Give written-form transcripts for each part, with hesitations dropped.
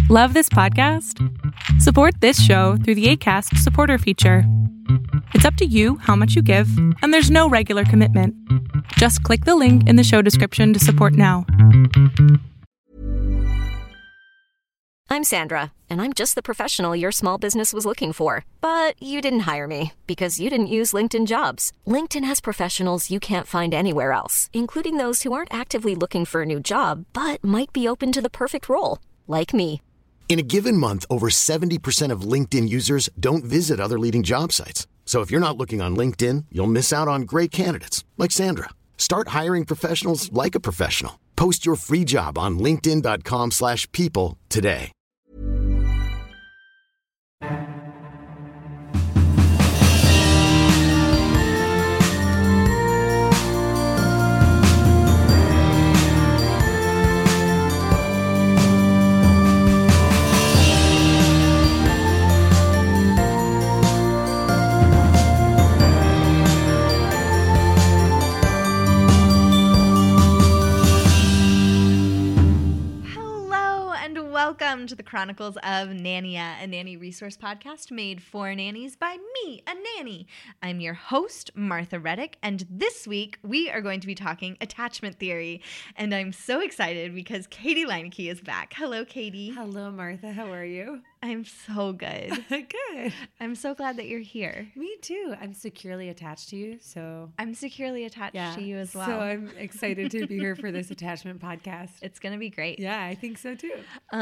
Love this podcast? Support this show through the Acast supporter feature. It's up to you how much you give, and there's no regular commitment. Just click the link in the show description to support now. I'm Sandra, and I'm just the professional your small business was looking for. But you didn't hire me because you didn't use LinkedIn Jobs. LinkedIn has professionals you can't find anywhere else, including those who aren't actively looking for a new job, but might be open to the perfect role, like me. In a given month, over 70% of LinkedIn users don't visit other leading job sites. So if you're not looking on LinkedIn, you'll miss out on great candidates like Sandra. Start hiring professionals like a professional. Post your free job on linkedin.com/people today. Welcome to the Chronicles of Nania, a nanny resource podcast made for nannies by me, a nanny. I'm your host, Martha Reddick, and this week we are going to be talking attachment theory. And I'm so excited because Katie Leineke is back. Hello, Katie. Hello, Martha. How are you? I'm so good. Good. I'm so glad that you're here. Me too. I'm securely attached to you, so... I'm securely attached to you as well. So I'm excited to be here for this attachment podcast. It's going to be great. Yeah, I think so too.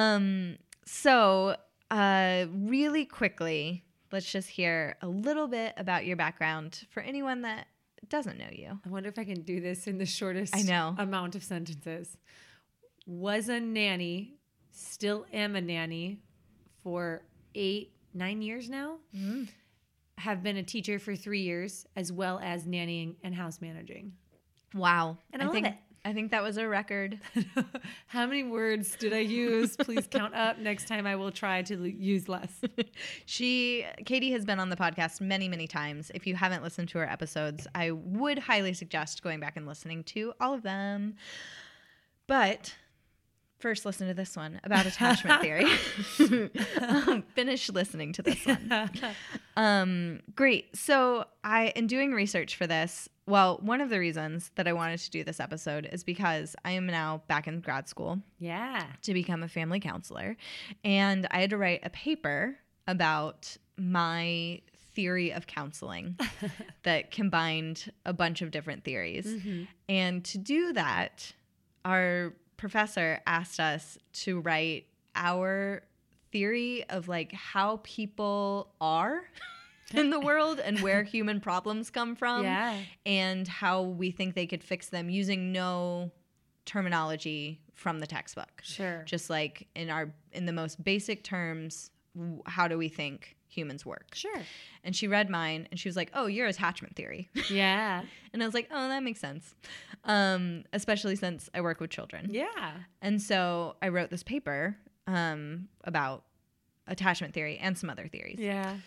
Really quickly, let's just hear a little bit about your background for anyone that doesn't know you. I wonder if I can do this in the shortest amount of sentences. Was a nanny, still am a nanny for 8-9 years now. Mm. Have been a teacher for 3 years, as well as nannying and house managing. Wow. And I love it. I think that was a record. How many words did I use? Please count up. Next time I will try to use less. Katie has been on the podcast many, many times. If you haven't listened to her episodes, I would highly suggest going back and listening to all of them. But first, listen to this one about attachment theory. Finish listening to this one. Great. So in doing research for this, well, one of the reasons that I wanted to do this episode is because I am now back in grad school. Yeah. To become a family counselor. And I had to write a paper about my theory of counseling that combined a bunch of different theories. Mm-hmm. And to do that, our professor asked us to write our theory of like how people are in the world and where human problems come from, and how we think they could fix them using no terminology from the textbook. Sure. Just like in the most basic terms, how do we think humans work? Sure. And she read mine and she was like, "Oh, you're attachment theory." Yeah. And I was like, "Oh, that makes sense." Especially since I work with children. Yeah. And so I wrote this paper about attachment theory and some other theories. Yeah.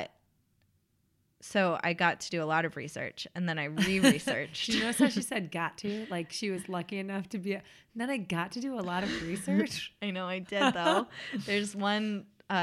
So I got to do a lot of research, and then I re-researched. You notice how she said "got to"? Like she was lucky enough to be. Then I got to do a lot of research. I know I did though. There's one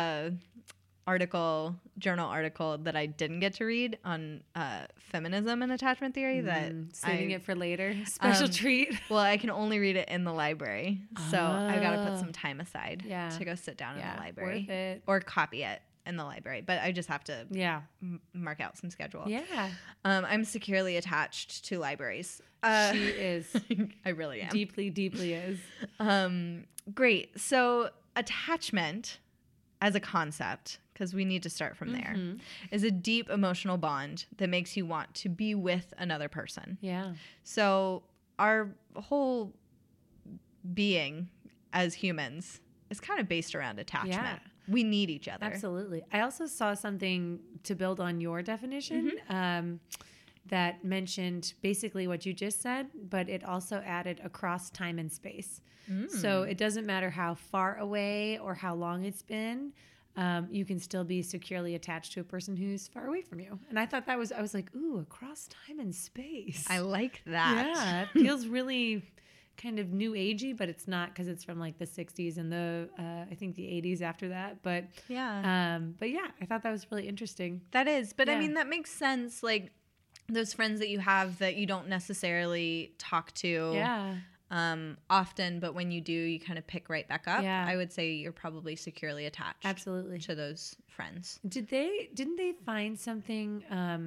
journal article that I didn't get to read on feminism and attachment theory. That saving it for later. Special treat. Well, I can only read it in the library, so I got to put some time aside to go sit down in the library, worth it. Or copy it in the library, but I just have to mark out some schedule. Yeah. I'm securely attached to libraries. She is. I really am. Deeply, deeply is. Great. So attachment as a concept, because we need to start from there, is a deep emotional bond that makes you want to be with another person. Yeah. So our whole being as humans is kind of based around attachment. Yeah. We need each other. Absolutely. I also saw something to build on your definition that mentioned basically what you just said, but it also added across time and space. So it doesn't matter how far away or how long it's been. You can still be securely attached to a person who's far away from you. And I thought I was like, ooh, across time and space. I like that. Yeah, it feels really kind of new agey, but it's not because it's from like the 60s and the I think the 80s after that. But yeah, I thought that was really interesting. That is, but I mean that makes sense. Like those friends that you have that you don't necessarily talk to often, but when you do, you kind of pick right back up. Yeah. I would say you're probably securely attached. Absolutely. To those friends. Didn't they find something?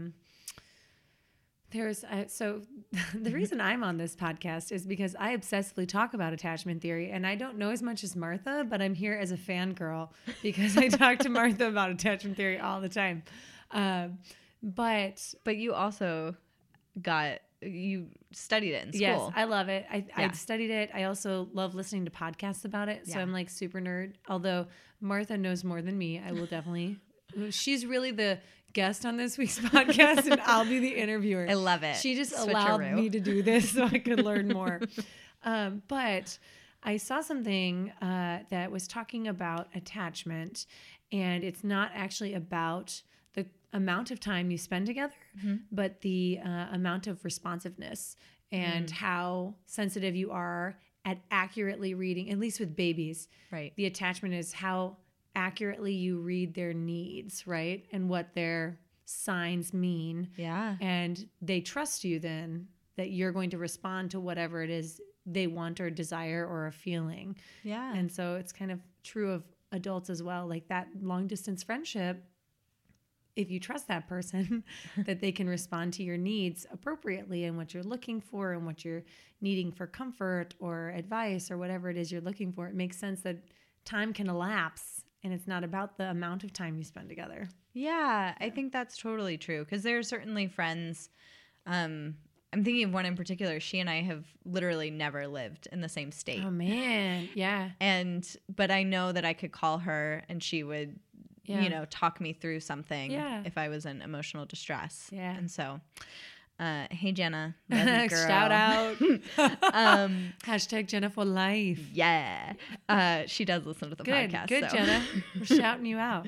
So the reason I'm on this podcast is because I obsessively talk about attachment theory, and I don't know as much as Martha, but I'm here as a fangirl because I talk to Martha about attachment theory all the time. But you also you studied it in school. Yes, I love it. I studied it. I also love listening to podcasts about it. So I'm like super nerd. Although Martha knows more than me, I will definitely. She's really the guest on this week's podcast, and I'll be the interviewer. I love it. She just allowed me to do this so I could learn more. But I saw something that was talking about attachment, and it's not actually about the amount of time you spend together, but the amount of responsiveness and how sensitive you are at accurately reading, at least with babies. Right. The attachment is how accurately you read their needs, right? And what their signs mean. Yeah. And they trust you then that you're going to respond to whatever it is they want or desire or are feeling. Yeah. And so it's kind of true of adults as well. Like that long distance friendship, if you trust that person, that they can respond to your needs appropriately and what you're looking for and what you're needing for comfort or advice or whatever it is you're looking for, it makes sense that time can elapse and it's not about the amount of time you spend together. Yeah, I think that's totally true because there are certainly friends. I'm thinking of one in particular. She and I have literally never lived in the same state. Oh, man. Yeah. But I know that I could call her and she would talk me through something if I was in emotional distress. Yeah. And so, hey, Jenna. Love you, girl. Shout out. Hashtag Jenna for life. Yeah. She does listen to the podcast. Good, Jenna. We're shouting you out.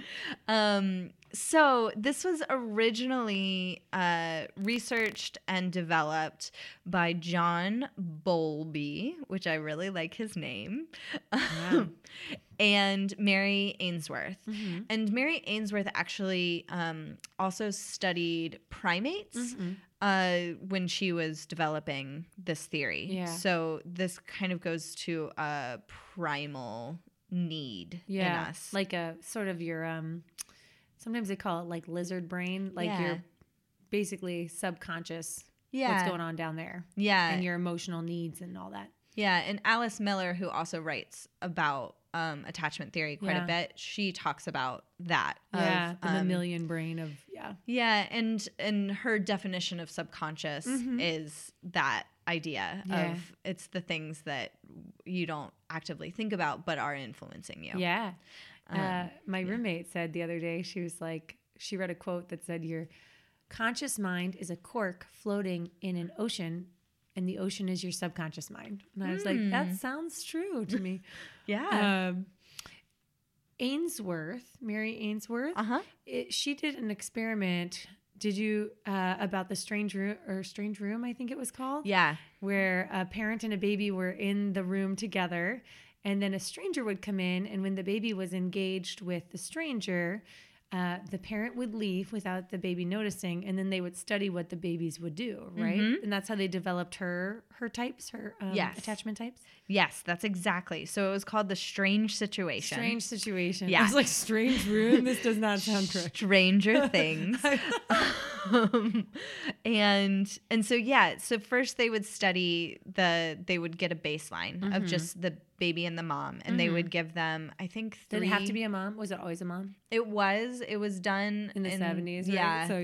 So this was originally researched and developed by John Bowlby, which I really like his name, and Mary Ainsworth. Mm-hmm. And Mary Ainsworth actually also studied primates when she was developing this theory. Yeah. So this kind of goes to a primal need in us. Like a sort of your... sometimes they call it like lizard brain, like your basically subconscious, what's going on down there. Yeah. And your emotional needs and all that. Yeah. And Alice Miller, who also writes about attachment theory quite a bit, she talks about that. Yeah. The mammalian brain of, Yeah. And her definition of subconscious is that idea of it's the things that you don't actively think about but are influencing you. Yeah. My roommate said the other day, she was like, she read a quote that said, your conscious mind is a cork floating in an ocean and the ocean is your subconscious mind. And I was like, that sounds true to me. Yeah. Mary Ainsworth, she did an experiment. Did you, about the Strange Room, I think it was called? Yeah. Where a parent and a baby were in the room together. And then a stranger would come in, and when the baby was engaged with the stranger, the parent would leave without the baby noticing, and then they would study what the babies would do, right? Mm-hmm. And that's how they developed her types, her attachment types? Yes, that's exactly. So it was called the Strange Situation. Strange Situation. Yeah. I was like, Strange Room? This does not sound correct. Stranger Things. And so, so first they would study they would get a baseline of just the baby and the mom, and they would give them, I think, 3. Did it have to be a mom? Was it always a mom? It was done in the 70s, right? Yeah. So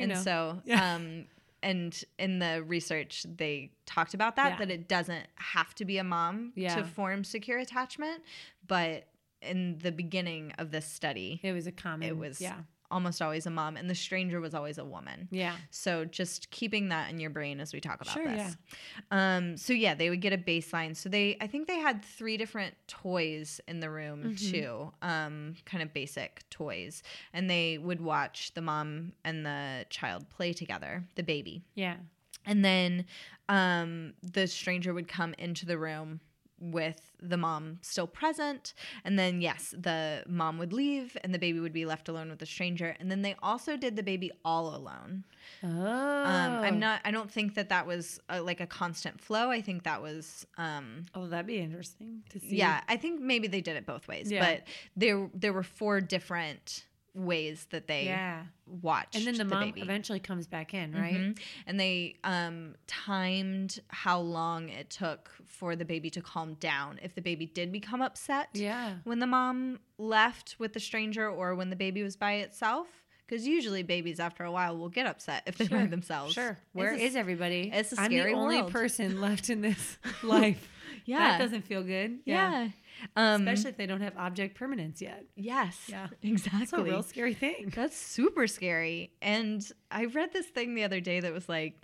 and in the research they talked about that it doesn't have to be a mom to form secure attachment, but in the beginning of this study it was almost always a mom, and the stranger was always a woman. Yeah. So just keeping that in your brain as we talk about this. Yeah. They would get a baseline. So I think they had 3 different toys in the room too, kind of basic toys, and they would watch the mom and the child play together, the baby. Yeah. And then the stranger would come into the room with the mom still present. And then, yes, the mom would leave and the baby would be left alone with the stranger. And then they also did the baby all alone. Oh. I don't think that was like a constant flow. I think that was that'd be interesting to see. Yeah, I think maybe they did it both ways. Yeah. But there were 4 different ways that they watched. And then the mom baby. eventually comes back in, right? Mm-hmm. And they timed how long it took for the baby to calm down. If the baby did become upset when the mom left with the stranger or when the baby was by itself. Because usually babies, after a while, will get upset if they're by themselves. Sure. Where is everybody? It's a scary I'm the only world. person left in this life. That doesn't feel good. Yeah. Especially if they don't have object permanence yet. Yes. Yeah. Exactly. That's a real scary thing. That's super scary. And I read this thing the other day that was like,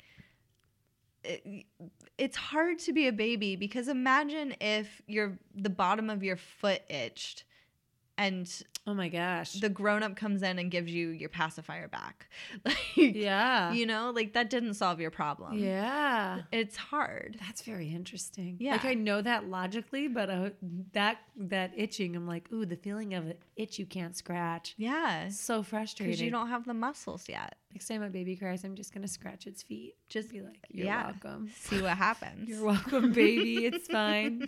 it's hard to be a baby because imagine if the bottom of your foot itched and oh my gosh, the grown-up comes in and gives you your pacifier back. Like, you know, like that didn't solve your problem. Yeah. It's hard. That's very interesting. Yeah. Like I know that logically, but that itching, I'm like, ooh, the feeling of an itch you can't scratch. Yeah. It's so frustrating. Because you don't have the muscles yet. Next time my baby cries, I'm just going to scratch its feet. Just be like, you're welcome. See what happens. You're welcome, baby. It's fine.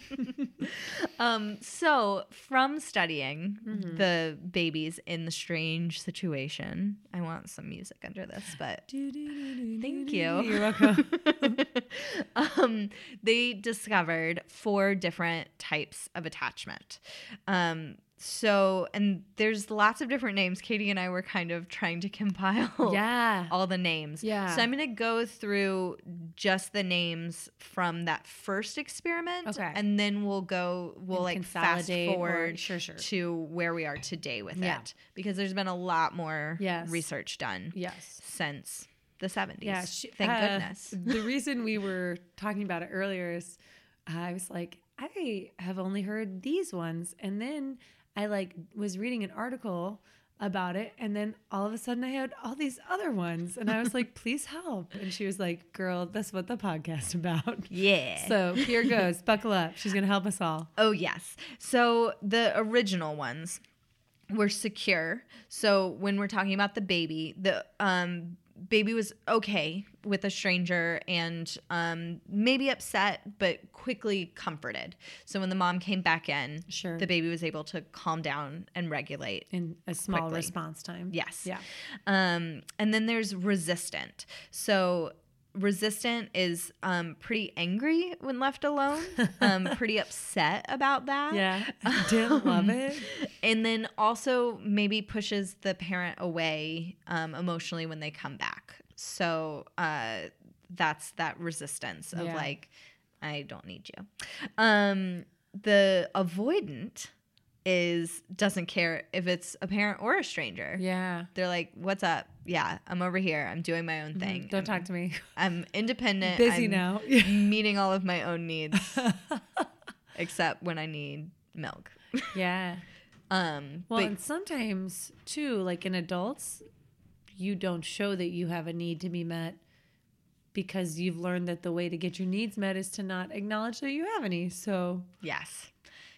So from studying the babies in the strange situation, I want some music under this, but thank you. You're welcome. They discovered 4 different types of attachment. So, and there's lots of different names. Katie and I were kind of trying to compile all the names. Yeah. So I'm going to go through just the names from that first experiment. Okay. And then we'll like fast forward to where we are today with it. Because there's been a lot more research done since the 70s. Yeah. Thank goodness. The reason we were talking about it earlier is I was like, I have only heard these ones. And then I was reading an article about it. And then all of a sudden I had all these other ones. And I was like, please help. And she was like, girl, that's what the podcast's about. Yeah. So here goes. Buckle up. She's going to help us all. Oh, yes. So the original ones were secure. So when we're talking about the baby, the baby was okay with a stranger and maybe upset, but quickly comforted. So when the mom came back in, the baby was able to calm down and regulate in a small quickly. Response time. Yes. Yeah. And then there's resistant. So resistant is pretty angry when left alone, pretty upset about that. Yeah, I didn't love it. And then also maybe pushes the parent away emotionally when they come back. So that's that resistance of like, I don't need you. The avoidant doesn't care if it's a parent or a stranger. Yeah. They're like, what's up? Yeah, I'm over here. I'm doing my own thing. Don't talk to me. I'm independent. Busy I'm now. meeting all of my own needs, except when I need milk. Yeah. Well, but and sometimes too, like in adults, you don't show that you have a need to be met because you've learned that the way to get your needs met is to not acknowledge that you have any. So yes.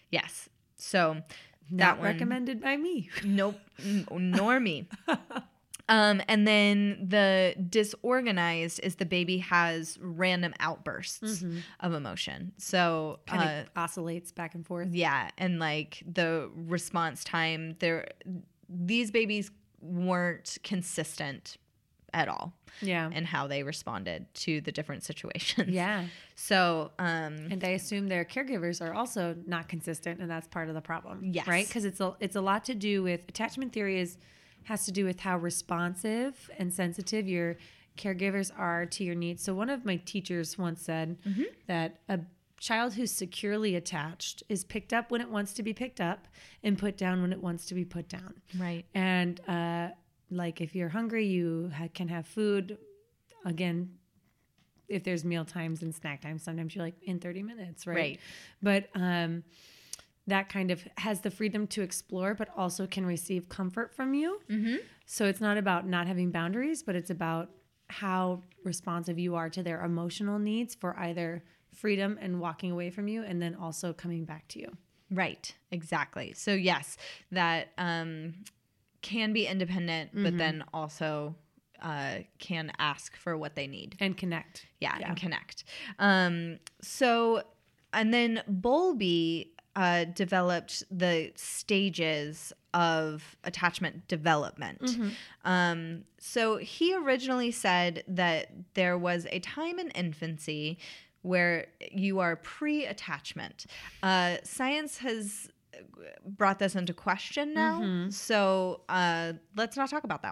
So not recommended by me. Nope, nor me. And then the disorganized is the baby has random outbursts of emotion. So kind of oscillates back and forth. Yeah, and like the response time, these babies weren't consistent at all. Yeah. And how they responded to the different situations. Yeah. So, and I assume their caregivers are also not consistent, and that's part of the problem. Yes. Right? Because it's a lot to do with attachment theory has to do with how responsive and sensitive your caregivers are to your needs. So one of my teachers once said that a child who's securely attached is picked up when it wants to be picked up and put down when it wants to be put down. Right. And like if you're hungry, you can have food. Again, if there's meal times and snack times, sometimes you're like in 30 minutes, right? But that kind of has the freedom to explore, but also can receive comfort from you. So it's not about not having boundaries, but it's about how responsive you are to their emotional needs for either freedom and walking away from you, and then also coming back to you. Right. Exactly. So yes, that can be independent, but then also can ask for what they need. And connect. Yeah. And connect. So, and then Bowlby developed the stages of attachment development. So he originally said that there was a time in infancy where you are pre-attachment. Science has brought this into question now, so let's not talk about that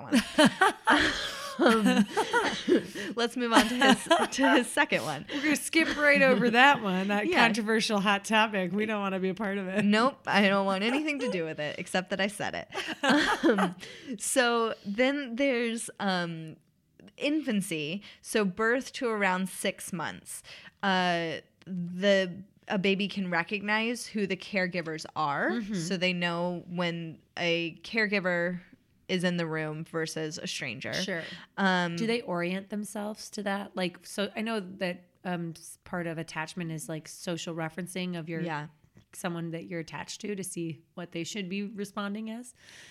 one. Let's move on to his second one. We're going to skip right over that one, that controversial hot topic. We don't want to be a part of it. Nope, I don't want anything to do with it, except that I said it. So then there's infancy, so birth to around 6 months. A baby can recognize who the caregivers are, so they know when a caregiver is in the room versus a stranger. Sure. Do they orient themselves to that? Like, so I know that part of attachment is like social referencing of your someone that you're attached to see what they should be responding as,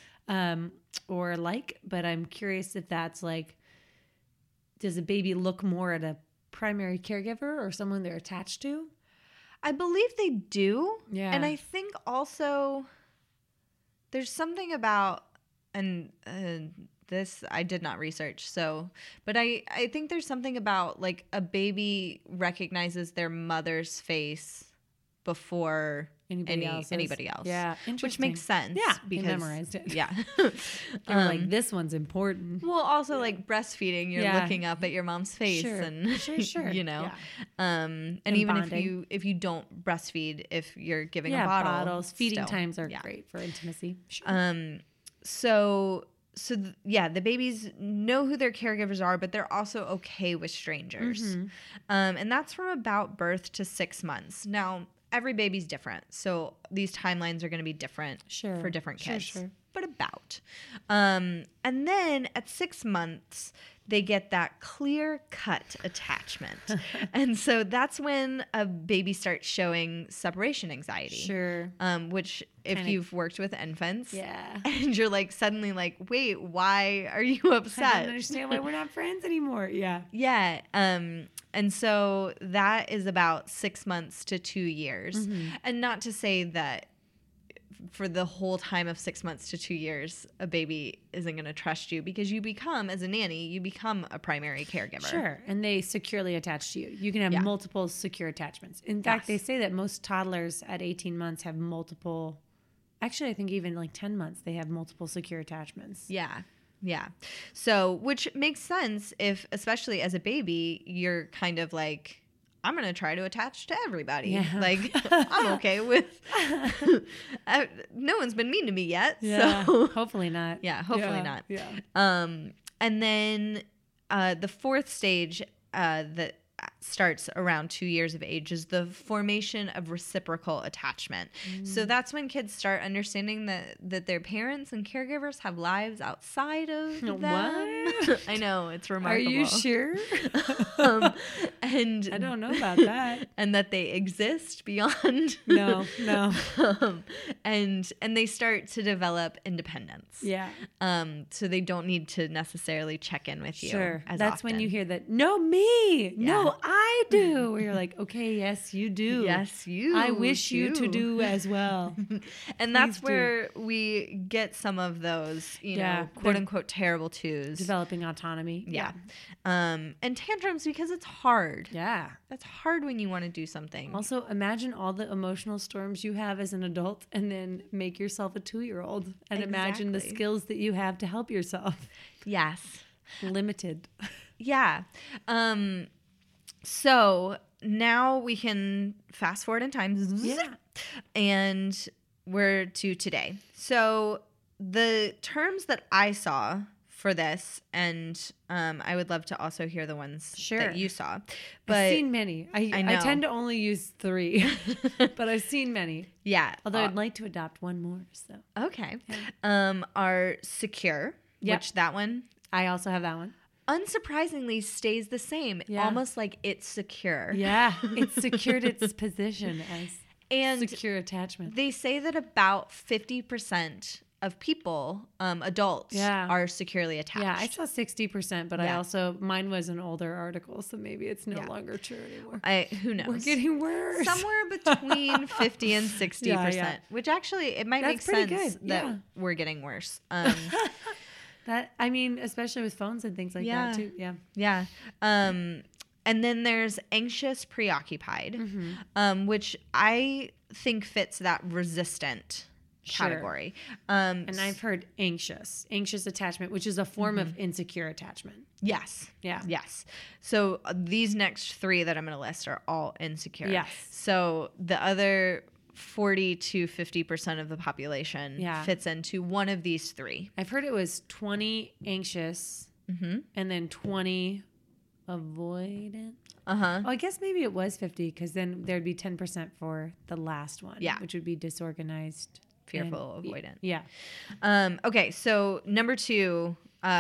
or like. But I'm curious if that's like, does a baby look more at a primary caregiver or someone they're attached to? I believe they do. Yeah. And I think also there's something about, and this I did not research, but I think there's something about like a baby recognizes their mother's face before anybody else. Yeah, which makes sense. Yeah, because they memorized it. Yeah, They're like, this one's important. Well, also like breastfeeding, you're looking up at your mom's face, and sure. you know, Yeah. And even bonding. if you don't breastfeed, if you're giving a bottles, feeding still. times are great for intimacy. Sure. So the babies know who their caregivers are, but they're also okay with strangers. And that's from about birth to 6 months. Now, every baby's different, so these timelines are going to be different for different kids. Sure. But about. And then at 6 months, they get that clear-cut attachment. And so that's when a baby starts showing separation anxiety. Sure. Which, if you've worked with infants, Yeah. and you're like suddenly like, wait, why are you upset? I don't understand why we're not friends anymore. Yeah. Yeah. And so that is about 6 months to 2 years. And not to say that for the whole time of 6 months to 2 years, a baby isn't going to trust you, because you become, as a nanny, you become a primary caregiver. Sure. And they securely attach to you. You can have multiple secure attachments. In fact, they say that most toddlers at 18 months have multiple, actually, I think even like 10 months, they have multiple secure attachments. Yeah. Yeah. So, which makes sense if, especially as a baby, you're kind of like, I'm going to try to attach to everybody. Yeah. Like, I'm okay with, no one's been mean to me yet. Yeah. So Hopefully not. yeah, hopefully not. Yeah. And then the fourth stage that starts around 2 years of age is the formation of reciprocal attachment. So that's when kids start understanding that their parents and caregivers have lives outside of them. What? I know, it's Are remarkable. you sure? And I don't know about that. and that they exist beyond. No. And they start to develop independence. Yeah. So they don't need to necessarily check in with you. Sure. As That's often. when you hear that, no, me. Yeah. No, I do. Where you're like, okay, yes, you do. Yes, you. I wish you to do as well. And that's Please do. where we get some of those, you Yeah, know, quote unquote terrible twos. Developing autonomy. Yeah. And tantrums, because it's hard. Yeah. That's hard when you want to do something. Also, imagine all the emotional storms you have as an adult, and then make yourself a 2-year-old and imagine the Exactly. skills that you have to help yourself. Yes. Limited. Yeah. So now we can fast forward in time. Yeah. And we're to today. So the terms that I saw for this, and I would love to also hear the ones Sure. that you saw. But I've seen many. I know. tend to only use 3, but I've seen many. yeah. Although I'd like to adopt one more. So Okay. Are secure, Yep. which that one, I also have that one. unsurprisingly stays the same, almost like it's secure. Yeah, it's secured its position as secure attachment. They say that about 50% of people, adults, are securely attached. Yeah, I saw 60%, but mine was an older article, so maybe it's no longer true anymore. Who knows? We're getting worse. Somewhere between 50 and 60%, which actually it might make sense that we're getting worse. Especially with phones and things like that too. Yeah. Yeah. And then there's anxious preoccupied, which I think fits that resistant category. And I've heard anxious attachment, which is a form of insecure attachment. Yes. Yeah. Yes. So these next 3 that I'm going to list are all insecure. Yes. So the other 40 to 50% of the population fits into one of these 3. I've heard it was 20 anxious and then 20 avoidant. Oh, I guess maybe it was 50 because then there'd be 10% for the last one, which would be disorganized. Fearful, avoidant. Yeah. Okay, so number 2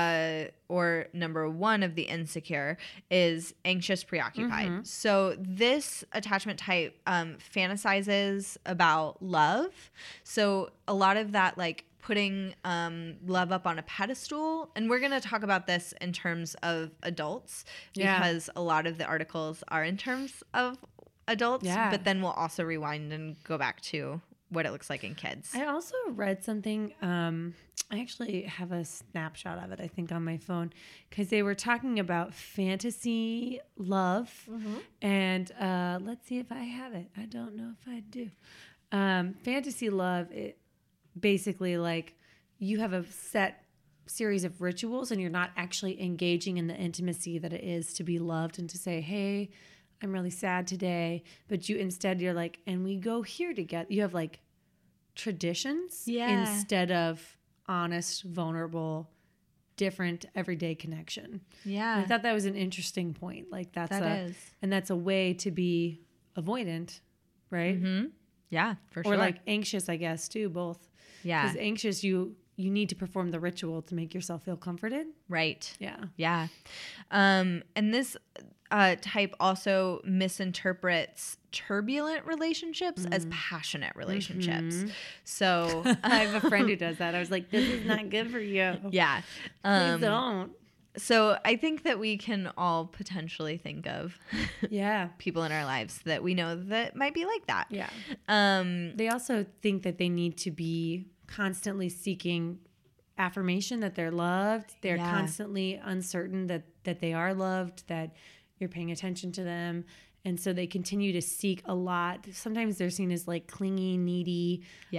or number 1 of the insecure is anxious preoccupied. So this attachment type fantasizes about love. So a lot of that, like putting love up on a pedestal. And we're going to talk about this in terms of adults because a lot of the articles are in terms of adults. But then we'll also rewind and go back to what it looks like in kids. I also read something. I actually have a snapshot of it, I think, on my phone because they were talking about fantasy love. And let's see if I have it. I don't know if I do. Fantasy love, it basically like you have a set series of rituals and you're not actually engaging in the intimacy that it is to be loved and to say, hey, I'm really sad today. But you're like, and we go here together. You have like traditions instead of honest, vulnerable, different everyday connection. Yeah. And I thought that was an interesting point. Like and that's a way to be avoidant, right? Yeah, for sure. Or like anxious, I guess, too, both. Yeah. Because anxious, you need to perform the ritual to make yourself feel comforted. Right. Yeah. Yeah. And this type also misinterprets turbulent relationships as passionate relationships. So I have a friend who does that. I was like, this is not good for you. Yeah. Please don't. So I think that we can all potentially think of people in our lives that we know that might be like that. Yeah. They also think that they need to be constantly seeking affirmation that they're loved. They're constantly uncertain that they are loved, that you're paying attention to them. And so they continue to seek a lot. Sometimes they're seen as like clingy, needy,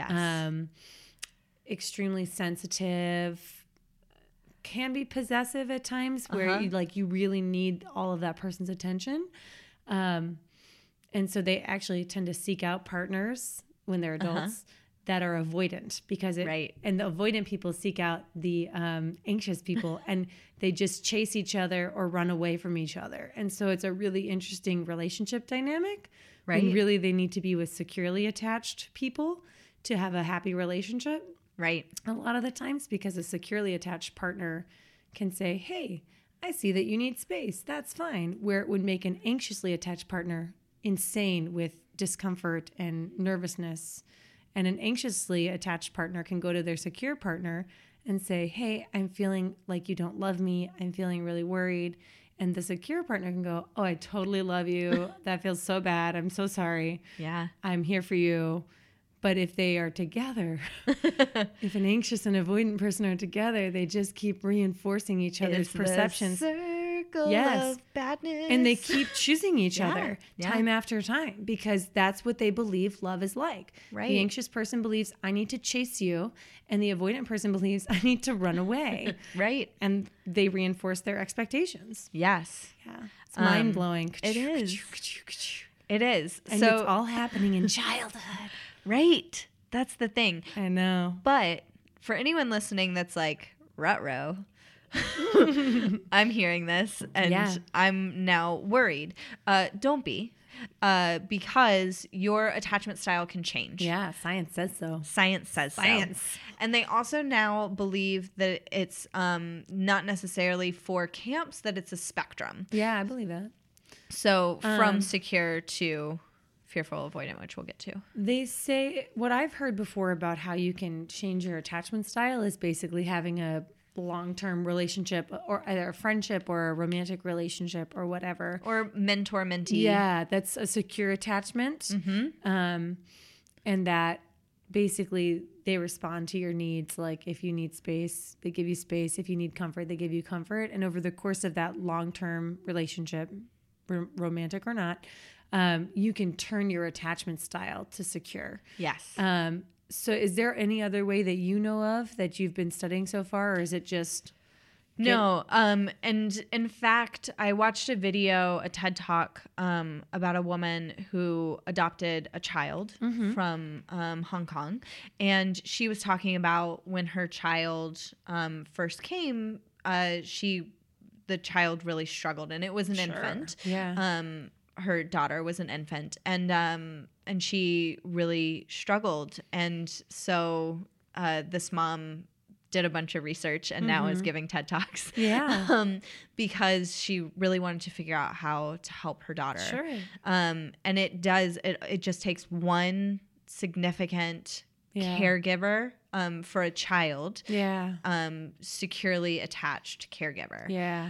extremely sensitive, can be possessive at times where you really need all of that person's attention. And so they actually tend to seek out partners when they're adults that are avoidant because and the avoidant people seek out the anxious people and they just chase each other or run away from each other. And so it's a really interesting relationship dynamic. Right. When really they need to be with securely attached people to have a happy relationship. Right. A lot of the times because a securely attached partner can say, hey, I see that you need space. That's fine. Where it would make an anxiously attached partner insane with discomfort and nervousness. And an anxiously attached partner can go to their secure partner and say, hey, I'm feeling like you don't love me. I'm feeling really worried. And the secure partner can go, oh, I totally love you. That feels so bad. I'm so sorry. Yeah. I'm here for you. But if they are together, if an anxious and avoidant person are together, they just keep reinforcing each other's perceptions. Of badness. And they keep choosing each other time after time because that's what they believe love is like. Right. The anxious person believes, I need to chase you. And the avoidant person believes, I need to run away. Right. And they reinforce their expectations. Yes. Yeah. It's mind-blowing. It is. It is. And so, it's all happening in childhood. Right. That's the thing. I know. But for anyone listening that's like, ruh-roh, I'm hearing this and I'm now worried. Don't be. because your attachment style can change. Yeah, science says so. Science says Science. so. And they also now believe that it's not necessarily for camps, that it's a spectrum. Yeah, I believe that. So from secure to fearful avoidant, which we'll get to. They say, what I've heard before about how you can change your attachment style is basically having a long-term relationship, or either a friendship or a romantic relationship or whatever. Or mentor-mentee. Yeah, that's a secure attachment. And that basically they respond to your needs. Like if you need space, they give you space. If you need comfort, they give you comfort. And over the course of that long-term relationship, romantic or not, you can turn your attachment style to secure. Yes. So is there any other way that you know of that you've been studying so far, or is it just... No. And in fact, I watched a video, a TED Talk, about a woman who adopted a child from Hong Kong. And she was talking about when her child first came, the child really struggled, and it was an infant. Yeah. Her daughter was an infant, and she really struggled. And so this mom did a bunch of research and now is giving TED Talks. Yeah. Because she really wanted to figure out how to help her daughter. Sure. And it just takes one significant caregiver for a child. Yeah. Securely attached caregiver. Yeah.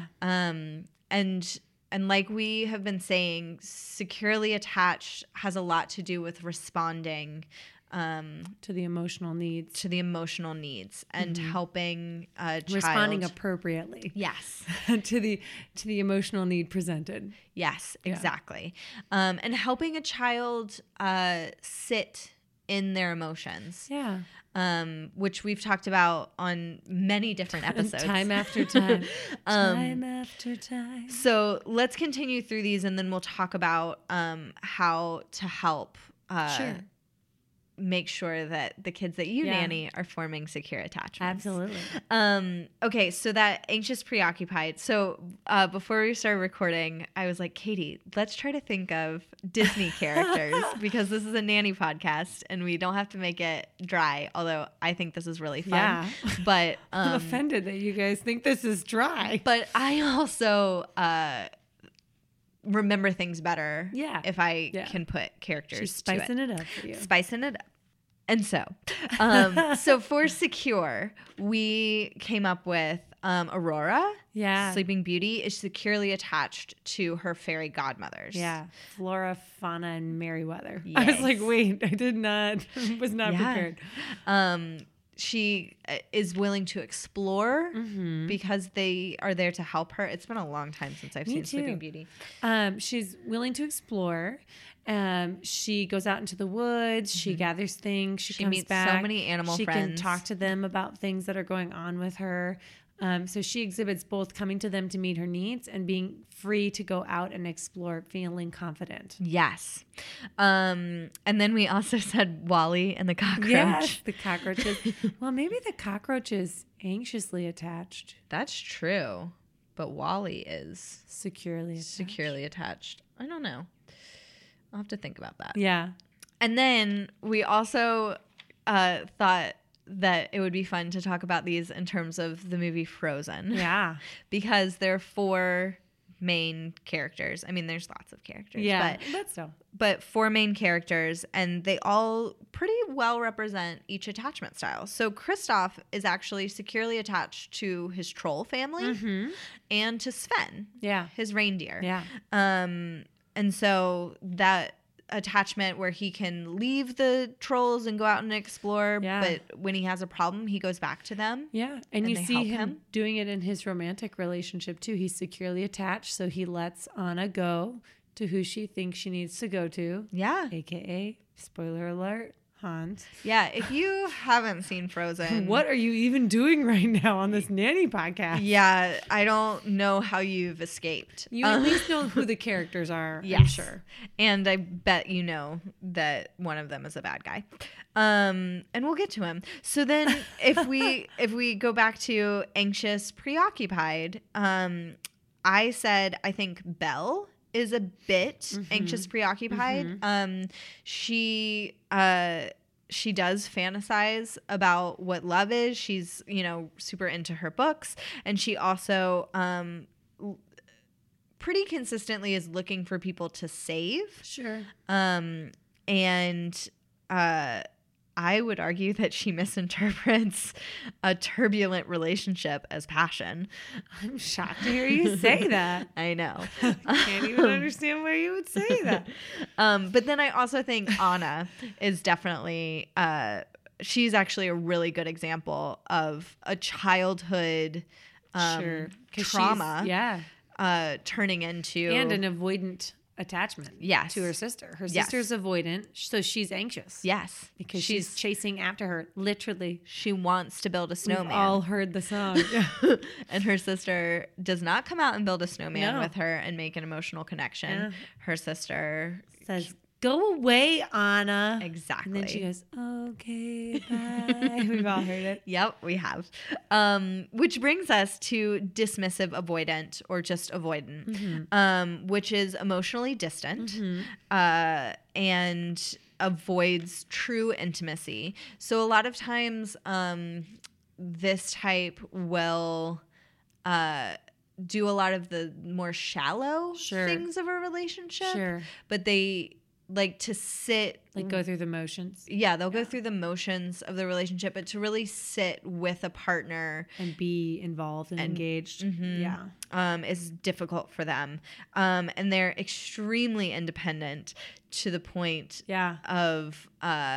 And like we have been saying, securely attached has a lot to do with responding to the emotional needs. And helping a child. Responding appropriately. Yes. to the emotional need presented. Yes, exactly. And helping a child sit in their emotions. Yeah. Which we've talked about on many different episodes. Time after time. Time after time. So let's continue through these, and then we'll talk about how to help make sure that the kids that you nanny are forming secure attachments. Absolutely. Okay, so that anxious preoccupied. So before we started recording, I was like, Katie, let's try to think of Disney characters because this is a nanny podcast and we don't have to make it dry, although I think this is really fun. Yeah. But I'm offended that you guys think this is dry. But I also remember things better if I can put characters She's to it. spicing it up for you. Spicing it up. And so, so for secure, we came up with Aurora. Yeah. Sleeping Beauty is securely attached to her fairy godmothers. Yeah. Flora, Fauna, and Merryweather. Yes. I was like, wait, was not prepared. She is willing to explore because they are there to help her. It's been a long time since I've seen Sleeping Beauty. She's willing to explore. She goes out into the woods. She gathers things. She comes meets back. so many animal friends. She can talk to them about things that are going on with her. So she exhibits both coming to them to meet her needs and being free to go out and explore, feeling confident. Yes. And then we also said Wally and the cockroach. Yes, the cockroaches. Well, maybe the cockroach is anxiously attached. That's true. But Wally is securely attached. I don't know. I'll have to think about that. Yeah. And then we also thought that it would be fun to talk about these in terms of the movie Frozen. Yeah. Because there are 4 main characters. I mean, there's lots of characters. Yeah, but still. But 4 main characters, and they all pretty well represent each attachment style. So Kristoff is actually securely attached to his troll family and to Sven, his reindeer. Yeah. And so that attachment where he can leave the trolls and go out and explore, but when he has a problem, he goes back to them. Yeah. And you see him doing it in his romantic relationship too. He's securely attached, so he lets Anna go to who she thinks she needs to go to. Yeah. AKA, spoiler alert, Hans. Yeah, if you haven't seen Frozen. What are you even doing right now on this nanny podcast? Yeah, I don't know how you've escaped. You at least know who the characters are, yes. I'm sure. And I bet you know that one of them is a bad guy. And we'll get to him. So then if we go back to anxious, preoccupied, I said I think Belle is a bit anxious preoccupied. She does fantasize about what love is. She's, super into her books, and she also pretty consistently is looking for people to save. Sure. And I would argue that she misinterprets a turbulent relationship as passion. I'm shocked to hear you say that. I know. I can't even understand why you would say that. But then I also think Anna is definitely, she's actually a really good example of a childhood trauma turning into. And an avoidant attachment Yes. to her sister. Her Yes. sister's avoidant, so she's anxious. Yes. Because she's chasing after her, literally. She wants to build a snowman. We've all heard the song. And her sister does not come out and build a snowman No. with her and make an emotional connection. Yeah. Her sister Says, go away, Anna. exactly. And then she goes, okay, bye. We've all heard it. Yep, we have. Which brings us to dismissive avoidant or just avoidant, which is emotionally distant and avoids true intimacy. So a lot of times this type will do a lot of the more shallow Sure. things of a relationship. Sure. But they like to sit Like go through the motions yeah, they'll go through the motions of the relationship, but to really sit with a partner and be involved and engaged. Yeah. is difficult for them. And they're extremely independent to the point Yeah. of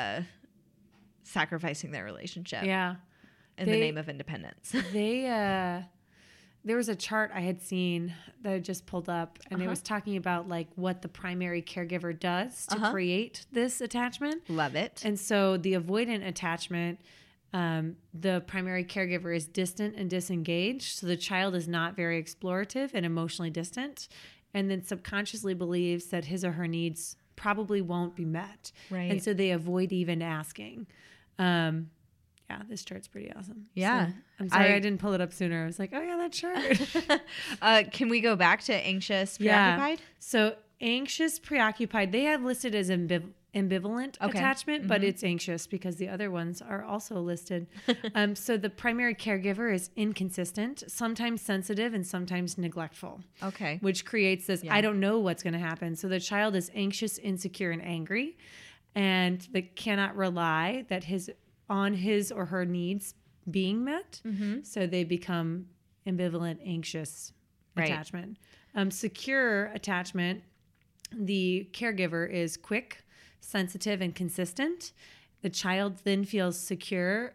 sacrificing their relationship Yeah. in the name of independence. There was a chart I had seen that I just pulled up, and it was talking about like what the primary caregiver does to create this attachment. Love it. And so the avoidant attachment, the primary caregiver is distant and disengaged. So the child is not very explorative and emotionally distant, and then subconsciously believes that his or her needs probably won't be met. Right. And so they avoid even asking. Yeah, this chart's pretty awesome. Yeah. So, I'm sorry I didn't pull it up sooner. I was like, oh yeah, that chart. Can we go back to anxious, preoccupied? So anxious, preoccupied, they have listed as ambivalent attachment, but it's anxious because the other ones are also listed. So the primary caregiver is inconsistent, sometimes sensitive and sometimes neglectful. Okay. Which creates this, I don't know what's going to happen. So the child is anxious, insecure, and angry, and they cannot rely that on his or her needs being met. So they become ambivalent, anxious attachment. Secure attachment, the caregiver is quick, sensitive, and consistent. The child then feels secure,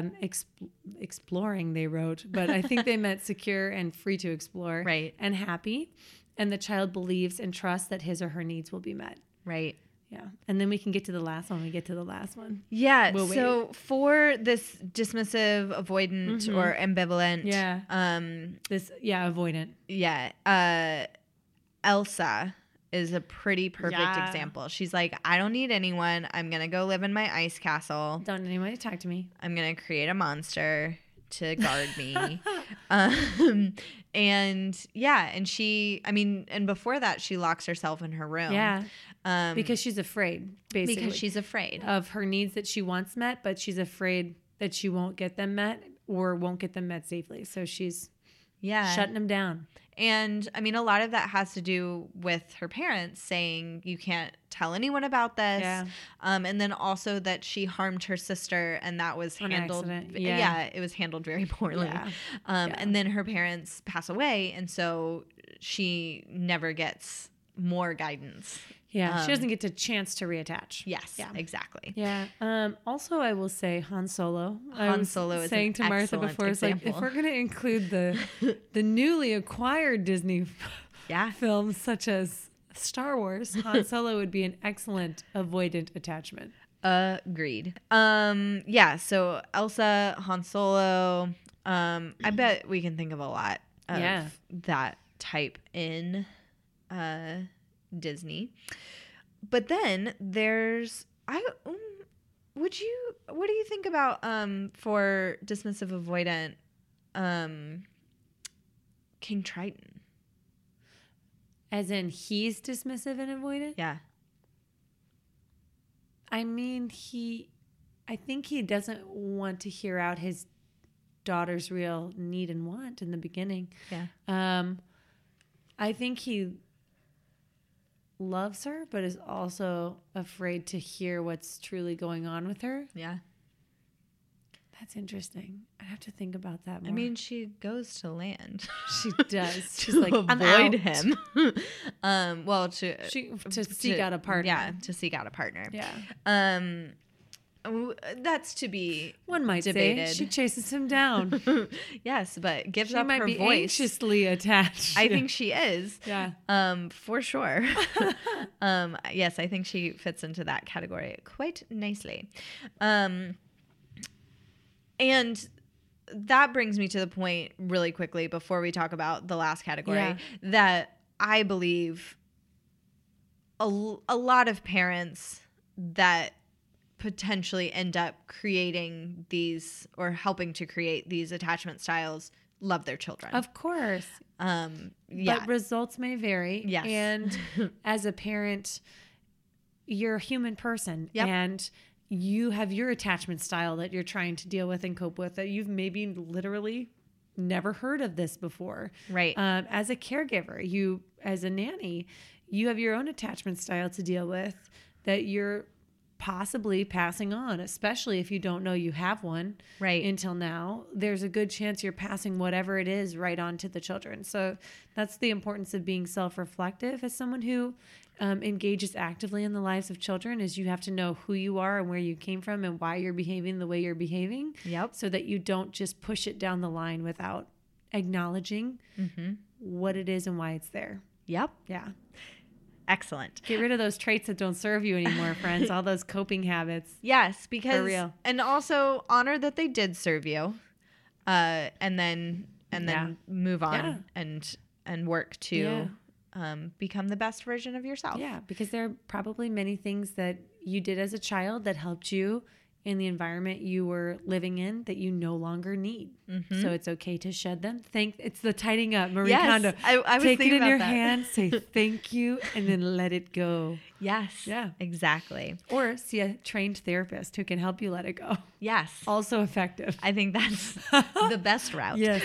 exploring, they wrote, but I think they meant secure and free to explore, and happy. And the child believes and trusts that his or her needs will be met. Right. Yeah. And then we can get to the last one. Yeah. We'll so wait. for this dismissive, avoidant, or ambivalent. Avoidant. Yeah. Elsa is a pretty perfect Yeah. example. She's like, I don't need anyone. I'm going to go live in my ice castle. Don't anybody talk to me. I'm going to create a monster to guard me. And she, and before that, she locks herself in her room. Yeah. Because she's afraid, basically. Because she's afraid of her needs that she wants met, but she's afraid that she won't get them met or won't get them met safely. So she's shutting them down. And a lot of that has to do with her parents saying you can't tell anyone about this. Yeah. And then also that she harmed her sister, and that was handled. It was handled very poorly. Yeah. And then her parents pass away, and so she never gets more guidance. Yeah, she doesn't get a chance to reattach. Yes, exactly. Yeah. Also, I will say Han Solo. Han Solo is saying to Martha before, it's like, if we're going to include the newly acquired Disney films such as Star Wars, Han Solo would be an excellent avoidant attachment. Agreed. So Elsa, Han Solo. I bet we can think of a lot of that type in Disney. But then there's what do you think about for dismissive avoidant King Triton? As in he's dismissive and avoidant? Yeah. I mean, I think he doesn't want to hear out his daughter's real need and want in the beginning. Yeah. I think he loves her, but is also afraid to hear what's truly going on with her. Yeah. That's interesting. I'd have to think about that more. I mean, she goes to land. She does. She's to like, I'm avoid out. him. Well, to seek out a partner. Yeah, to seek out a partner. Yeah. That's to be One might debated. say she chases him down. Yes, but gives She up might her be voice. anxiously attached. I think she is. Yeah. For sure. Yes, I think she fits into that category quite nicely. And that brings me to the point really quickly before we talk about the last category that I believe a lot of parents that potentially end up creating these or helping to create these attachment styles love their children. Of course. Yeah. But results may vary. Yes. And as a parent, you're a human person. Yep. And you have your attachment style that you're trying to deal with and cope with that you've maybe literally never heard of this before. Right. As a caregiver, as a nanny, you have your own attachment style to deal with that you're possibly passing on, especially if you don't know you have one right until now. There's a good chance you're passing whatever it is right on to the children. So that's the importance of being self-reflective as someone who engages actively in the lives of children, is you have to know who you are and where you came from and why you're behaving the way you're behaving. Yep. So that you don't just push it down the line without acknowledging what it is and why it's there. Yep. Yeah. Excellent. Get rid of those traits that don't serve you anymore, friends. All those coping habits. Yes, because For real. And also honor that they did serve you, and then move on and work to become the best version of yourself. Yeah, because there are probably many things that you did as a child that helped you in the environment you were living in that you no longer need. So it's okay to shed them. It's the tidying up. Marie Kondo. I was Take thinking it in about your that. hand, say thank you, and then let it go. Yes. Yeah. Exactly. Or see a trained therapist who can help you let it go. Yes. Also effective. I think that's the best route. Yes.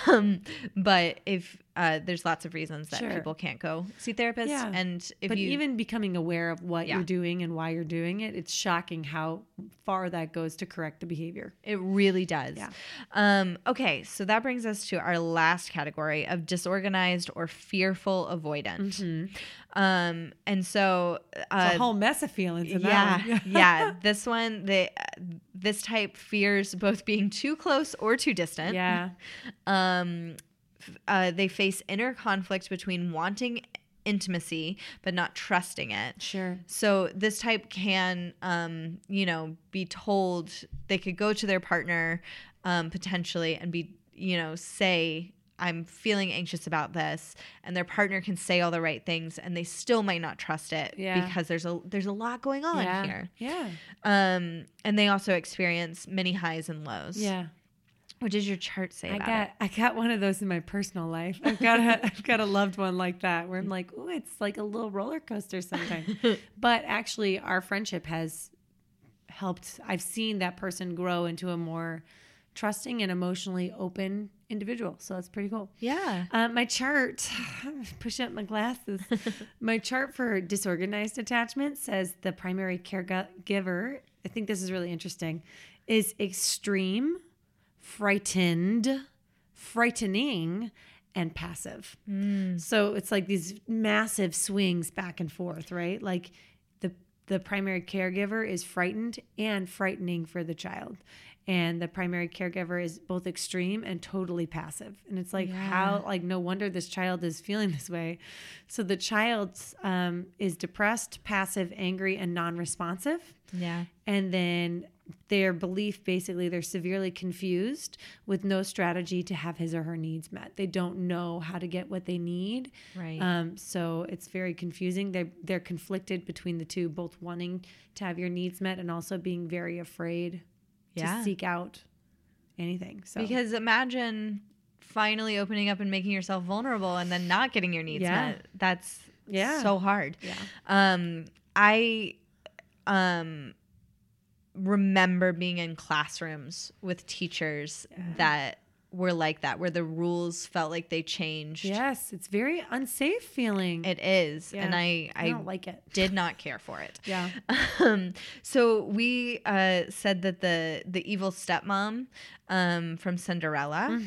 But if there's lots of reasons that Sure. people can't go see therapists, Yeah. and But even becoming aware of what Yeah. you're doing and why you're doing it, it's shocking how far that goes to correct the behavior. it really does. Yeah. Okay, so that brings us to our last category of disorganized or fearful avoidant. And so It's a whole mess of feelings in that one. yeah. This one, this type fears both being too close or too distant. Yeah. They face inner conflict between wanting intimacy but not trusting it. Sure. So this type can, be told, they could go to their partner potentially and be, say, I'm feeling anxious about this, and their partner can say all the right things and they still might not trust it because there's a lot going on here. Yeah. And they also experience many highs and lows. Yeah. What does your chart say about it? I got one of those in my personal life. I've got a loved one like that where I'm like, oh, it's like a little roller coaster sometimes. But actually, our friendship has helped. I've seen that person grow into a more trusting and emotionally open individual. So that's pretty cool. Yeah. My chart, push up my glasses. My chart for disorganized attachment says the primary caregiver, I think this is really interesting, is extreme, frightened, frightening, and passive. So it's like these massive swings back and forth, right? Like the primary caregiver is frightened and frightening for the child. And the primary caregiver is both extreme and totally passive. And it's like, no wonder this child is feeling this way. So the child is depressed, passive, angry, and non-responsive. Yeah. And then their belief, basically, they're severely confused with no strategy to have his or her needs met. They don't know how to get what they need. Right. So it's very confusing. They're conflicted between the two, both wanting to have your needs met and also being very afraid to seek out anything. So Because imagine finally opening up and making yourself vulnerable and then not getting your needs met. That's so hard. Yeah. I remember being in classrooms with teachers that were like that, where the rules felt like they changed. Yes, it's very unsafe feeling. It is. Yeah. And I don't like it. Did not care for it. Yeah. So we said that the evil stepmom from Cinderella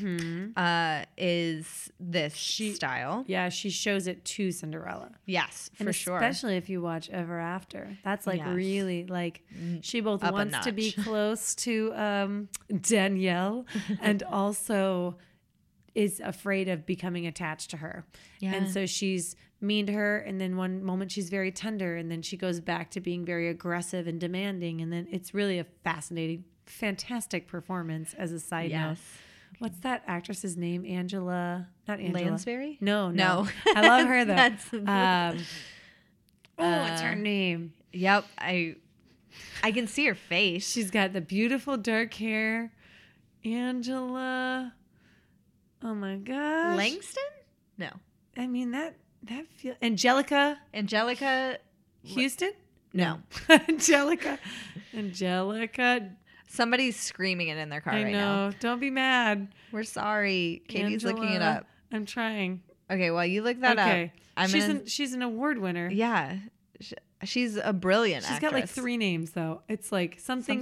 is this style. Yeah, she shows it to Cinderella. Yes, And for sure. especially if you watch Ever After. That's like Yes. really like she both Up a wants to be notch. close to Danielle and also is afraid of becoming attached to her. Yeah. And so she's mean to her, and then one moment she's very tender, and then she goes back to being very aggressive and demanding, and then it's really a fascinating, fantastic performance as a side note. What's that actress's name? Not Angela. Lansbury? No. I love her though. That's What's her name? Yep. I can see her face. She's got the beautiful dark hair. Angela. Oh my gosh. Langston? No. I mean that feel Angelica Houston? No. Angelica. Somebody's screaming it in their car I right know. now. Don't be mad. We're sorry. Katie's looking it Angela. up. I'm trying. Okay, well, you look that up. She's an award winner. Yeah. She's a brilliant She's actress. got like 3 names though. It's like something.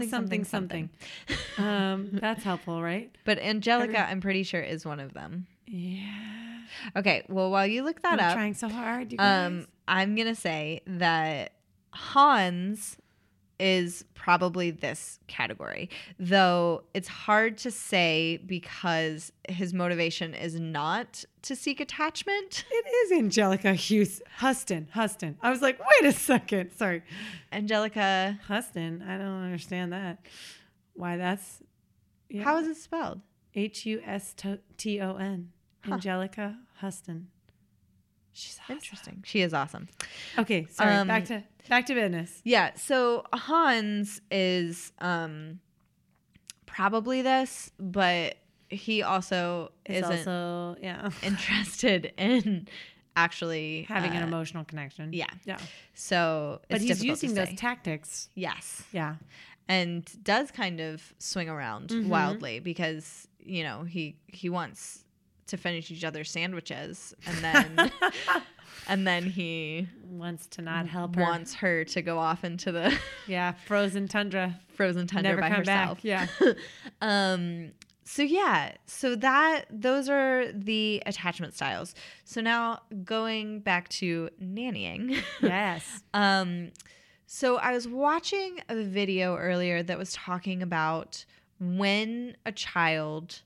That's helpful, right? But Angelica, I'm pretty sure, is one of them. Yeah. Okay, well, while you look that I'm up, trying so hard, you guys. I'm going to say that Hans is probably this category, though it's hard to say because his motivation is not to seek attachment. It is Angelica Huston. I was like, wait a second. Sorry. Angelica. Huston. I don't understand that. Why that's... Yeah. How is it spelled? Huston. Angelica Huston. She's awesome. Interesting. She is awesome. Okay, sorry. Back to business. Yeah. So Hans is probably this, but he also isn't interested in actually having an emotional connection. Yeah. Yeah. So, but he's difficult to using those say. tactics. Yes. Yeah. And does kind of swing around wildly because, you know, he wants to finish each other's sandwiches and then he wants to not help her. Wants her to go off into the frozen tundra never by come herself. Back. Yeah. So those are the attachment styles. So now going back to nannying. Yes. So I was watching a video earlier that was talking about when a child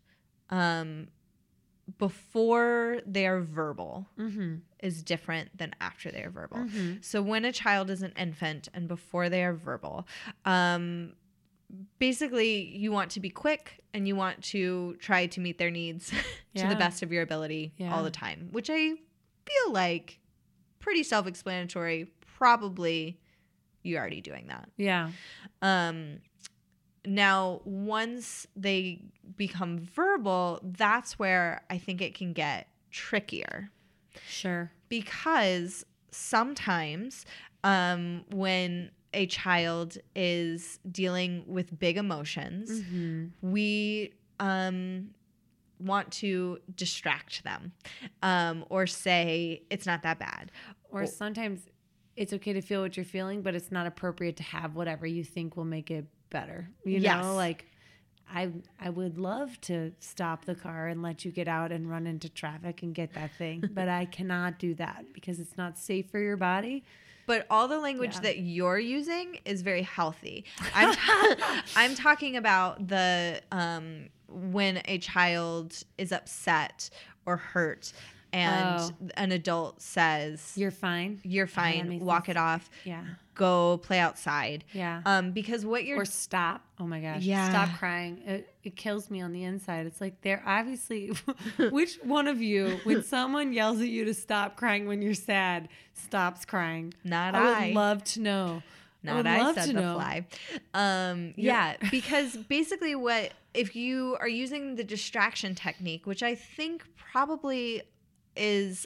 before they are verbal is different than after they are verbal. So when a child is an infant and before they are verbal, basically you want to be quick and you want to try to meet their needs to the best of your ability all the time, which I feel like pretty self-explanatory. Probably you're already doing that. Yeah. Now, once they become verbal, that's where I think it can get trickier. Sure. Because sometimes when a child is dealing with big emotions, we want to distract them or say it's not that bad. Or sometimes it's okay to feel what you're feeling, but it's not appropriate to have whatever you think will make it better. You know, like I would love to stop the car and let you get out and run into traffic and get that thing, but I cannot do that because it's not safe for your body. But all the language that you're using is very healthy. I'm talking about the when a child is upset or hurt and an adult says, "You're fine. You're fine. Walk it off. Yeah. Go play outside." Yeah. Because what you're or stop. Oh my gosh. Yeah. Stop crying. It kills me on the inside. It's like they're obviously. Which one of you, when someone yells at you to stop crying when you're sad, stops crying? Not I would love to know. Not I said the fly. Yeah, because basically what if you are using the distraction technique, which I think probably is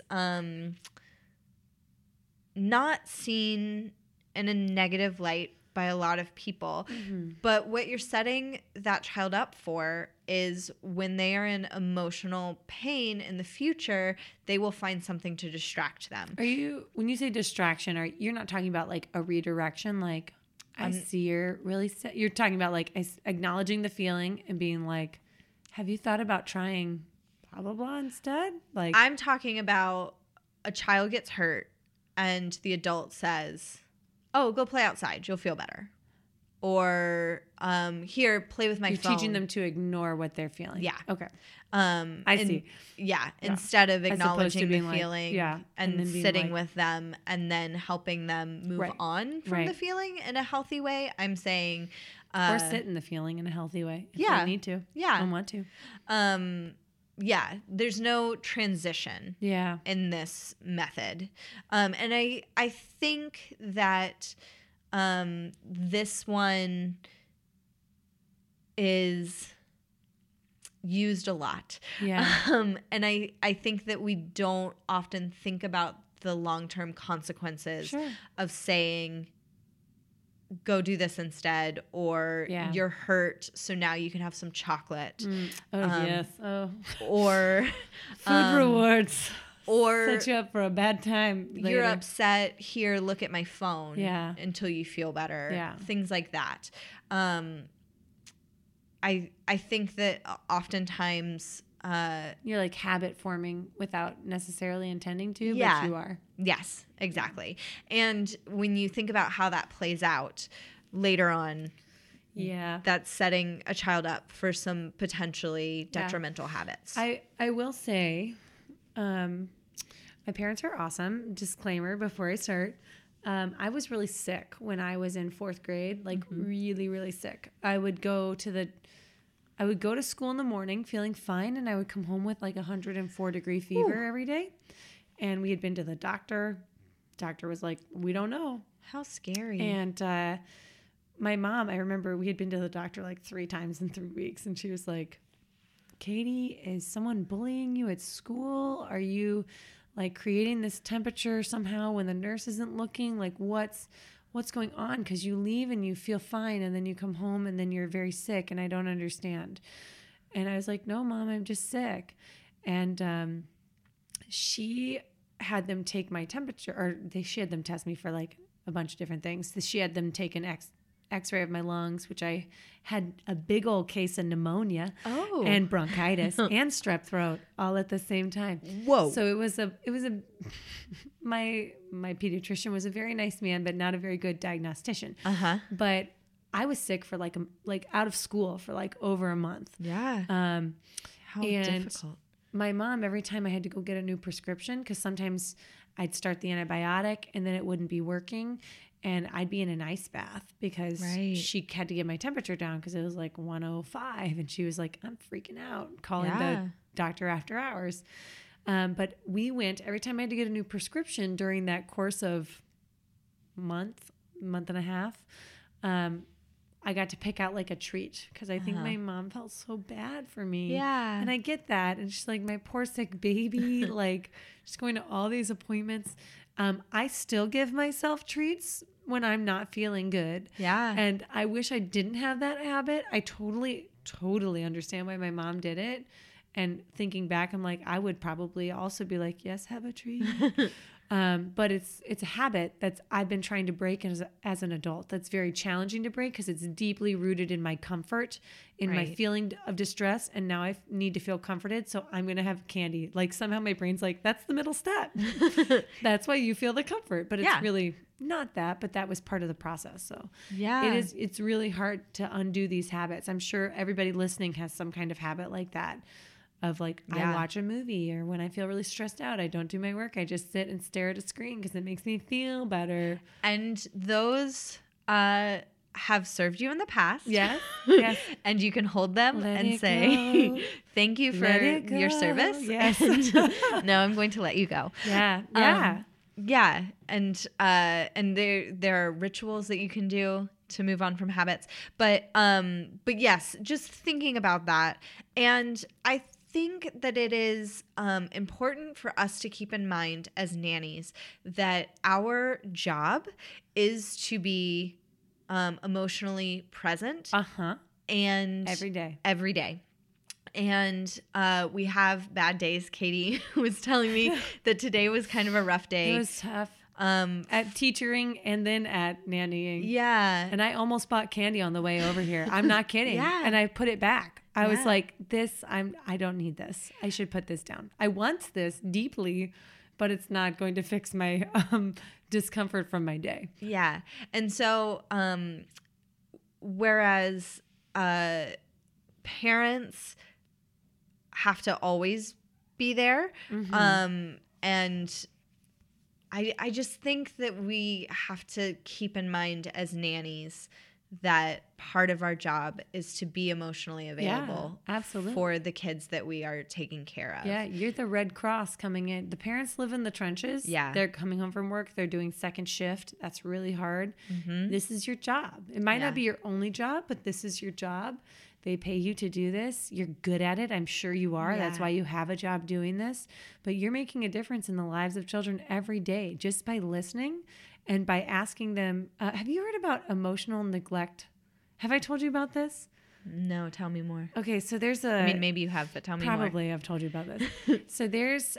not seen in a negative light by a lot of people, but what you're setting that child up for is when they are in emotional pain in the future, they will find something to distract them. When you say distraction, you're not talking about like a redirection, like I see you're really sad. You're talking about like acknowledging the feeling and being like, have you thought about trying blah, blah, blah instead? Like, I'm talking about a child gets hurt and the adult says, oh, go play outside. You'll feel better. Or here, play with my phone. You're teaching them to ignore what they're feeling. Yeah. Okay. I see. Yeah. Instead of acknowledging the like, feeling and and sitting with them and then helping them move on from the feeling in a healthy way, I'm saying... or sit in the feeling in a healthy way if they need to. Yeah. And want to. Yeah, there's no transition in this method. And I think that this one is used a lot. Yeah. And I think that we don't often think about the long-term consequences of saying, go do this instead, or you're hurt, so now you can have some chocolate. Yes. Oh. Or food rewards. Or set you up for a bad time later. You're upset, here, look at my phone until you feel better. Yeah. Things like that. I think that oftentimes you're like habit forming without necessarily intending to, but you are. Yes, exactly. And when you think about how that plays out later on, that's setting a child up for some potentially detrimental habits. I will say, my parents are awesome. Disclaimer before I start. I was really sick when I was in 4th grade, like really, really sick. I would go to school in the morning feeling fine, and I would come home with like 104-degree fever every day. And we had been to the doctor. Doctor was like, we don't know. How scary. And my mom, I remember we had been to the doctor like 3 times in 3 weeks, and she was like, Katie, is someone bullying you at school? Are you like creating this temperature somehow when the nurse isn't looking? Like what's going on? Because you leave and you feel fine, and then you come home and then you're very sick, and I don't understand. And I was like, no, Mom, I'm just sick. And she had them take my temperature, or she had them test me for like a bunch of different things. She had them take an X-ray of my lungs, which I had a big old case of pneumonia and bronchitis and strep throat all at the same time. Whoa. So it was my pediatrician was a very nice man, but not a very good diagnostician. But I was sick for like out of school for like over a month. Yeah. How difficult. My mom, every time I had to go get a new prescription, because sometimes I'd start the antibiotic and then it wouldn't be working, and I'd be in an ice bath because she had to get my temperature down because it was like 105, and she was like, I'm freaking out, calling the doctor after hours. But we went, every time I had to get a new prescription during that course of month and a half, I got to pick out like a treat because I think my mom felt so bad for me. Yeah. And I get that. And she's like, my poor sick baby, like just going to all these appointments. I still give myself treats when I'm not feeling good. Yeah. And I wish I didn't have that habit. I totally understand why my mom did it. And thinking back, I'm like, I would probably also be like, yes, have a treat. But it's a habit that's I've been trying to break as an adult. That's very challenging to break because it's deeply rooted in my comfort, in my feeling of distress. And now I need to feel comforted. So I'm going to have candy. Like somehow my brain's like, that's the middle step. That's why you feel the comfort. But it's really not that, but that was part of the process. So it's really hard to undo these habits. I'm sure everybody listening has some kind of habit like that. Of like, I watch a movie, or when I feel really stressed out, I don't do my work. I just sit and stare at a screen because it makes me feel better. And those have served you in the past. Yes. And you can hold them and say, thank you for your service. Yes. And no, I'm going to let you go. Yeah. Yeah. And there are rituals that you can do to move on from habits. But yes, just thinking about that. And I think that it is important for us to keep in mind as nannies that our job is to be emotionally present. And every day. And we have bad days. Katie was telling me that today was kind of a rough day. It was tough. At teachering and then at nannying. Yeah. And I almost bought candy on the way over here. I'm not kidding. Yeah. And I put it back. I was like, I don't need this. I should put this down. I want this deeply, but it's not going to fix my discomfort from my day. Yeah. And so, whereas parents have to always be there, and I just think that we have to keep in mind as nannies that part of our job is to be emotionally available for the kids that we are taking care of. Yeah, you're the Red Cross coming in. The parents live in the trenches. Yeah. They're coming home from work. They're doing second shift. That's really hard. This is your job. It might not be your only job, but this is your job. They pay you to do this. You're good at it. I'm sure you are. That's why you have a job doing this. But you're making a difference in the lives of children every day just by listening and by asking them. Have you heard about emotional neglect? Have I told you about this? No, tell me more. Okay, so there's I mean, maybe you have, but tell me more. Probably I've told you about this. So there's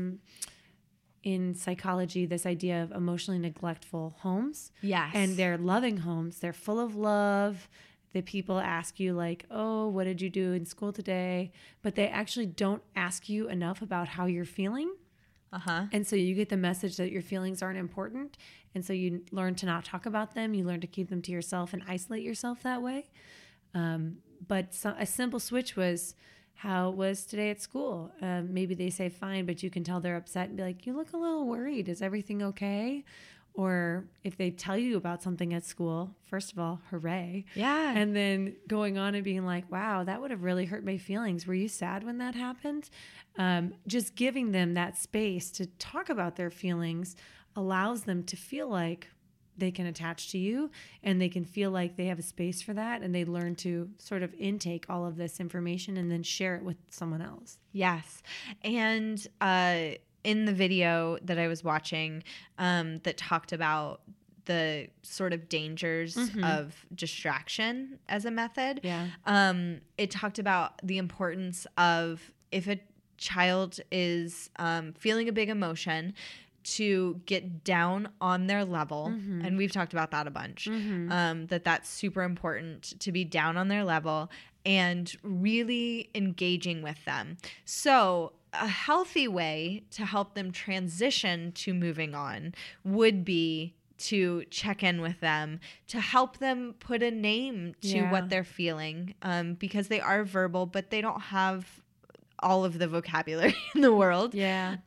in psychology this idea of emotionally neglectful homes. Yes. And they're loving homes. They're full of love. The people ask you like, oh, what did you do in school today? But they actually don't ask you enough about how you're feeling. And so you get the message that your feelings aren't important. And so you learn to not talk about them. You learn to keep them to yourself and isolate yourself that way. But a simple switch was, how was today at school? Maybe they say fine, but you can tell they're upset and be like, you look a little worried. Is everything okay? Or if they tell you about something at school, first of all, hooray. Yeah. And then going on and being like, wow, that would have really hurt my feelings. Were you sad when that happened? Just giving them that space to talk about their feelings allows them to feel like they can attach to you and they can feel like they have a space for that. And they learn to sort of intake all of this information and then share it with someone else. Yes. And, in the video that I was watching that talked about the sort of dangers of distraction as a method, it talked about the importance of, if a child is feeling a big emotion, to get down on their level. And we've talked about that a bunch, that's super important, to be down on their level and really engaging with them. So a healthy way to help them transition to moving on would be to check in with them, to help them put a name to what they're feeling, because they are verbal, but they don't have all of the vocabulary in the world.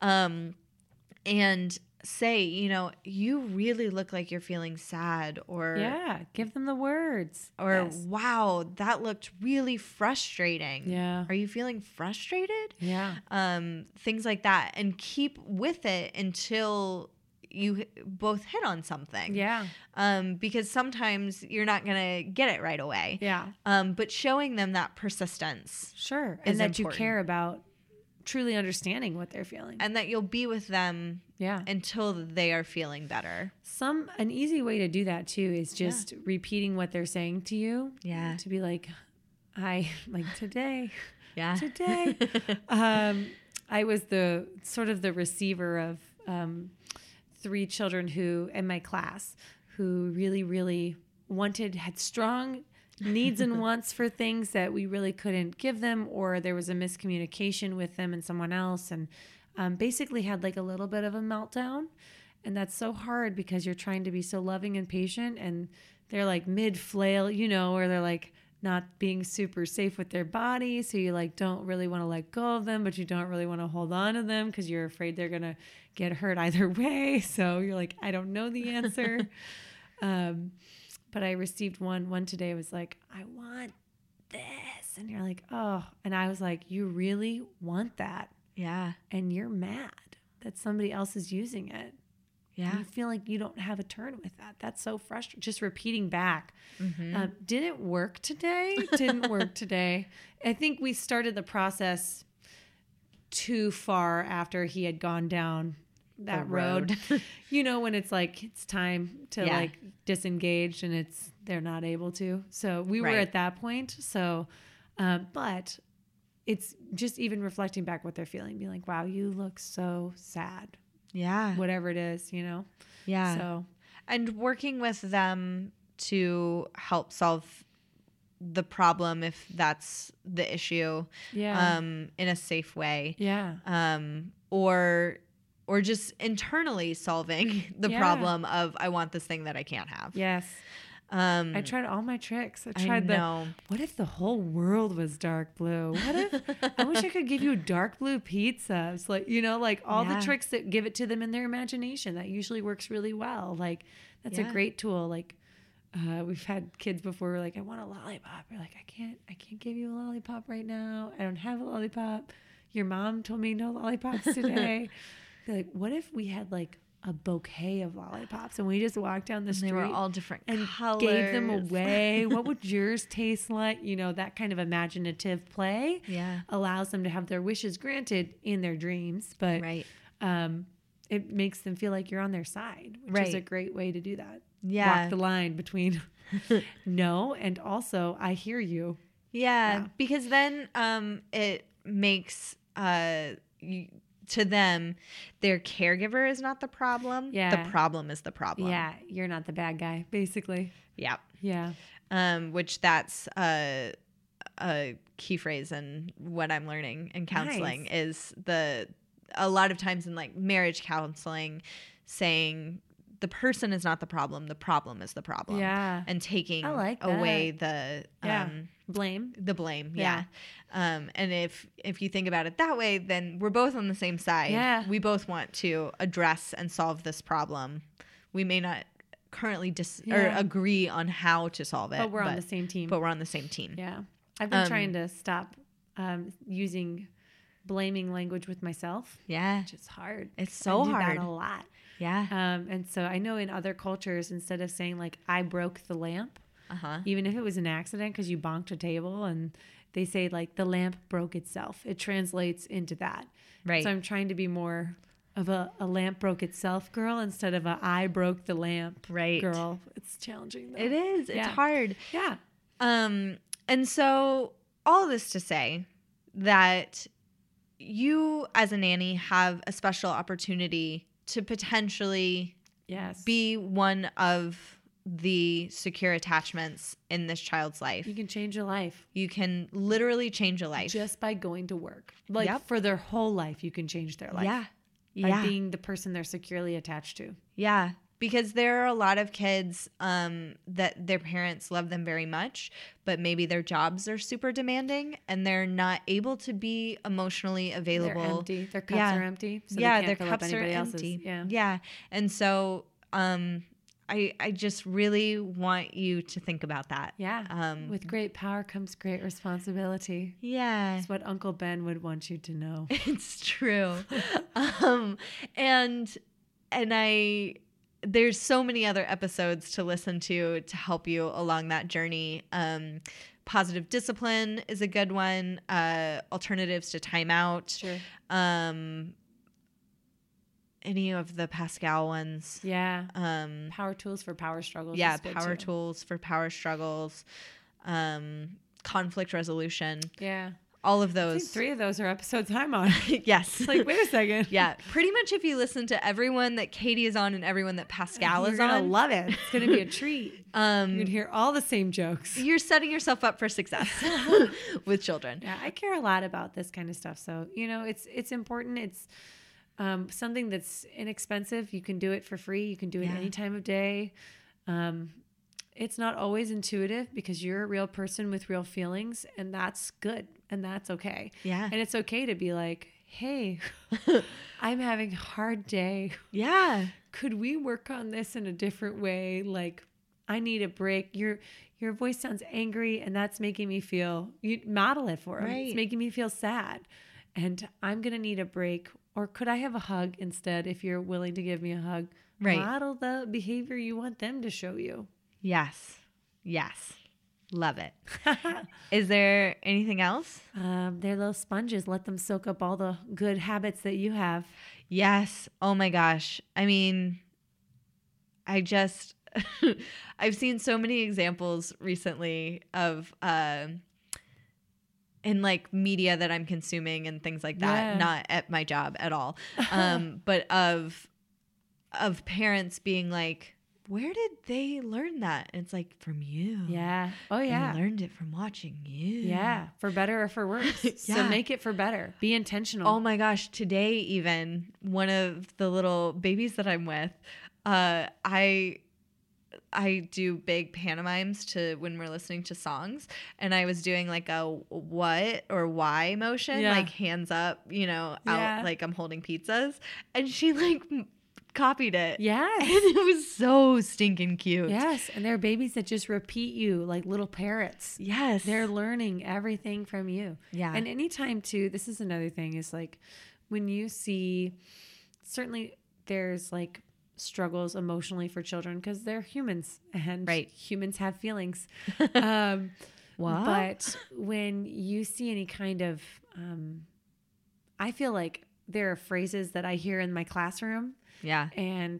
And say, you really look like you're feeling sad, or give them the words, or wow, that looked really frustrating. Are you feeling frustrated? Things like that, and keep with it until you both hit on something. Because sometimes you're not gonna get it right away. But showing them that persistence, and that important. You care about truly understanding what they're feeling, and that you'll be with them until they are feeling better. An easy way to do that too is just repeating what they're saying to you. To be like, today. Today. I was the sort of the receiver of 3 children who in my class who really, really had strong needs and wants for things that we really couldn't give them, or there was a miscommunication with them and someone else, and basically had like a little bit of a meltdown. And that's so hard because you're trying to be so loving and patient, and they're like mid-flail, or they're like not being super safe with their body, so you like don't really want to let go of them, but you don't really want to hold on to them because you're afraid they're gonna get hurt either way. So you're like, I don't know the answer. But I received one today. Was like, I want this. And you're like, oh. And I was like, you really want that? And you're mad that somebody else is using it. Yeah. You feel like you don't have a turn with that. That's so frustrating. Just repeating back. Didn't work today. Didn't work today. I think we started the process too far after he had gone down that road. You know, when it's like, it's time to like disengage and they're not able to. So we were at that point. So, but it's just even reflecting back what they're feeling, being like, wow, you look so sad. Yeah. Whatever it is, you know? Yeah. So, and working with them to help solve the problem, if that's the issue, in a safe way. Yeah. Or just internally solving the problem of, I want this thing that I can't have. Yes. I tried all my tricks. I tried what if the whole world was dark blue? What if, I wish I could give you dark blue pizzas. Like, you know, like all the tricks that give it to them in their imagination. That usually works really well. Like, that's a great tool. Like, we've had kids before who are like, I want a lollipop. We're like, I can't give you a lollipop right now. I don't have a lollipop. Your mom told me no lollipops today. They're like, what if we had like a bouquet of lollipops and we just walked down the street, they were all different and colors, gave them away? What would yours taste like? You know, that kind of imaginative play allows them to have their wishes granted in their dreams, but it makes them feel like you're on their side, which is a great way to do that. Walk the line between no and also I hear you. Because then it makes to them, their caregiver is not the problem. The problem is the problem. You're not the bad guy, basically. Which that's a key phrase in what I'm learning in counseling is a lot of times in like marriage counseling, saying the person is not the problem is the problem. And taking away the blame. The blame. And if you think about it that way, then we're both on the same side. We both want to address and solve this problem. We may not currently or agree on how to solve it, but we're on the same team. I've been trying to stop using blaming language with myself. Which is hard. It's so hard. I do that a lot. And so I know in other cultures, instead of saying like, I broke the lamp, even if it was an accident because you bonked a table, and they say like, the lamp broke itself. It translates into that. So I'm trying to be more of a lamp broke itself girl instead of a I broke the lamp girl. It's challenging though. It is. It's hard. And so all this to say that you as a nanny have a special opportunity to potentially be one of the secure attachments in this child's life. You can change your life. You can literally change a life. Just by going to work. Like for their whole life, you can change their life. By being the person they're securely attached to. Because there are a lot of kids that their parents love them very much, but maybe their jobs are super demanding and they're not able to be emotionally available. They're empty. Their cups are empty. So their cups are empty. And so I just really want you to think about that. With great power comes great responsibility. That's what Uncle Ben would want you to know. It's true. There's so many other episodes to listen to help you along that journey. Positive discipline is a good one. Alternatives to timeout. Any of the Pascal ones. Power tools for power struggles. Power tools for power struggles. Conflict resolution. All of those. I think 3 of those are episodes I'm on. Yes. It's like, wait a second. Pretty much if you listen to everyone that Katie is on and everyone that Pascal is on. You're going to love it. It's going to be a treat. You're going to hear all the same jokes. You're setting yourself up for success with children. I care a lot about this kind of stuff. So, you know, it's important. It's something that's inexpensive. You can do it for free. You can do it any time of day. It's not always intuitive because you're a real person with real feelings, and that's good, and that's okay. And it's okay to be like, hey, I'm having a hard day. Could we work on this in a different way? Like, I need a break. Your voice sounds angry, and that's making me feel, you model it for him. It's making me feel sad, and I'm going to need a break. Or could I have a hug instead? If you're willing to give me a hug, Right. Model the behavior you want them to show you. Yes. Yes. Love it. Is there anything else? They're little sponges. Let them soak up all the good habits that you have. Yes. Oh my gosh. I mean, I've seen so many examples recently of, in like media that I'm consuming and things like that, Yeah. not at my job at all. But of parents being like, where did they learn that? And it's like, from you. Yeah. Oh, And yeah. I learned it from watching you. Yeah. For better or for worse. So Yeah. make it for better. Be intentional. Oh my gosh. Today, even one of the little babies that I'm with, I do big pantomimes to when we're listening to songs, and I was doing like a what or why motion, Yeah. like hands up, out Yeah. like I'm holding pizzas, and she like copied it. Yes. And it was so stinking cute. Yes. And they're babies that just repeat you like little parrots. Yes. They're learning everything from you. Yeah. And anytime too, this is another thing, is like when you see, certainly there's like struggles emotionally for children because they're humans and Right. humans have feelings. What? But when you see any kind of, I feel like there are phrases that I hear in my classroom, Yeah. and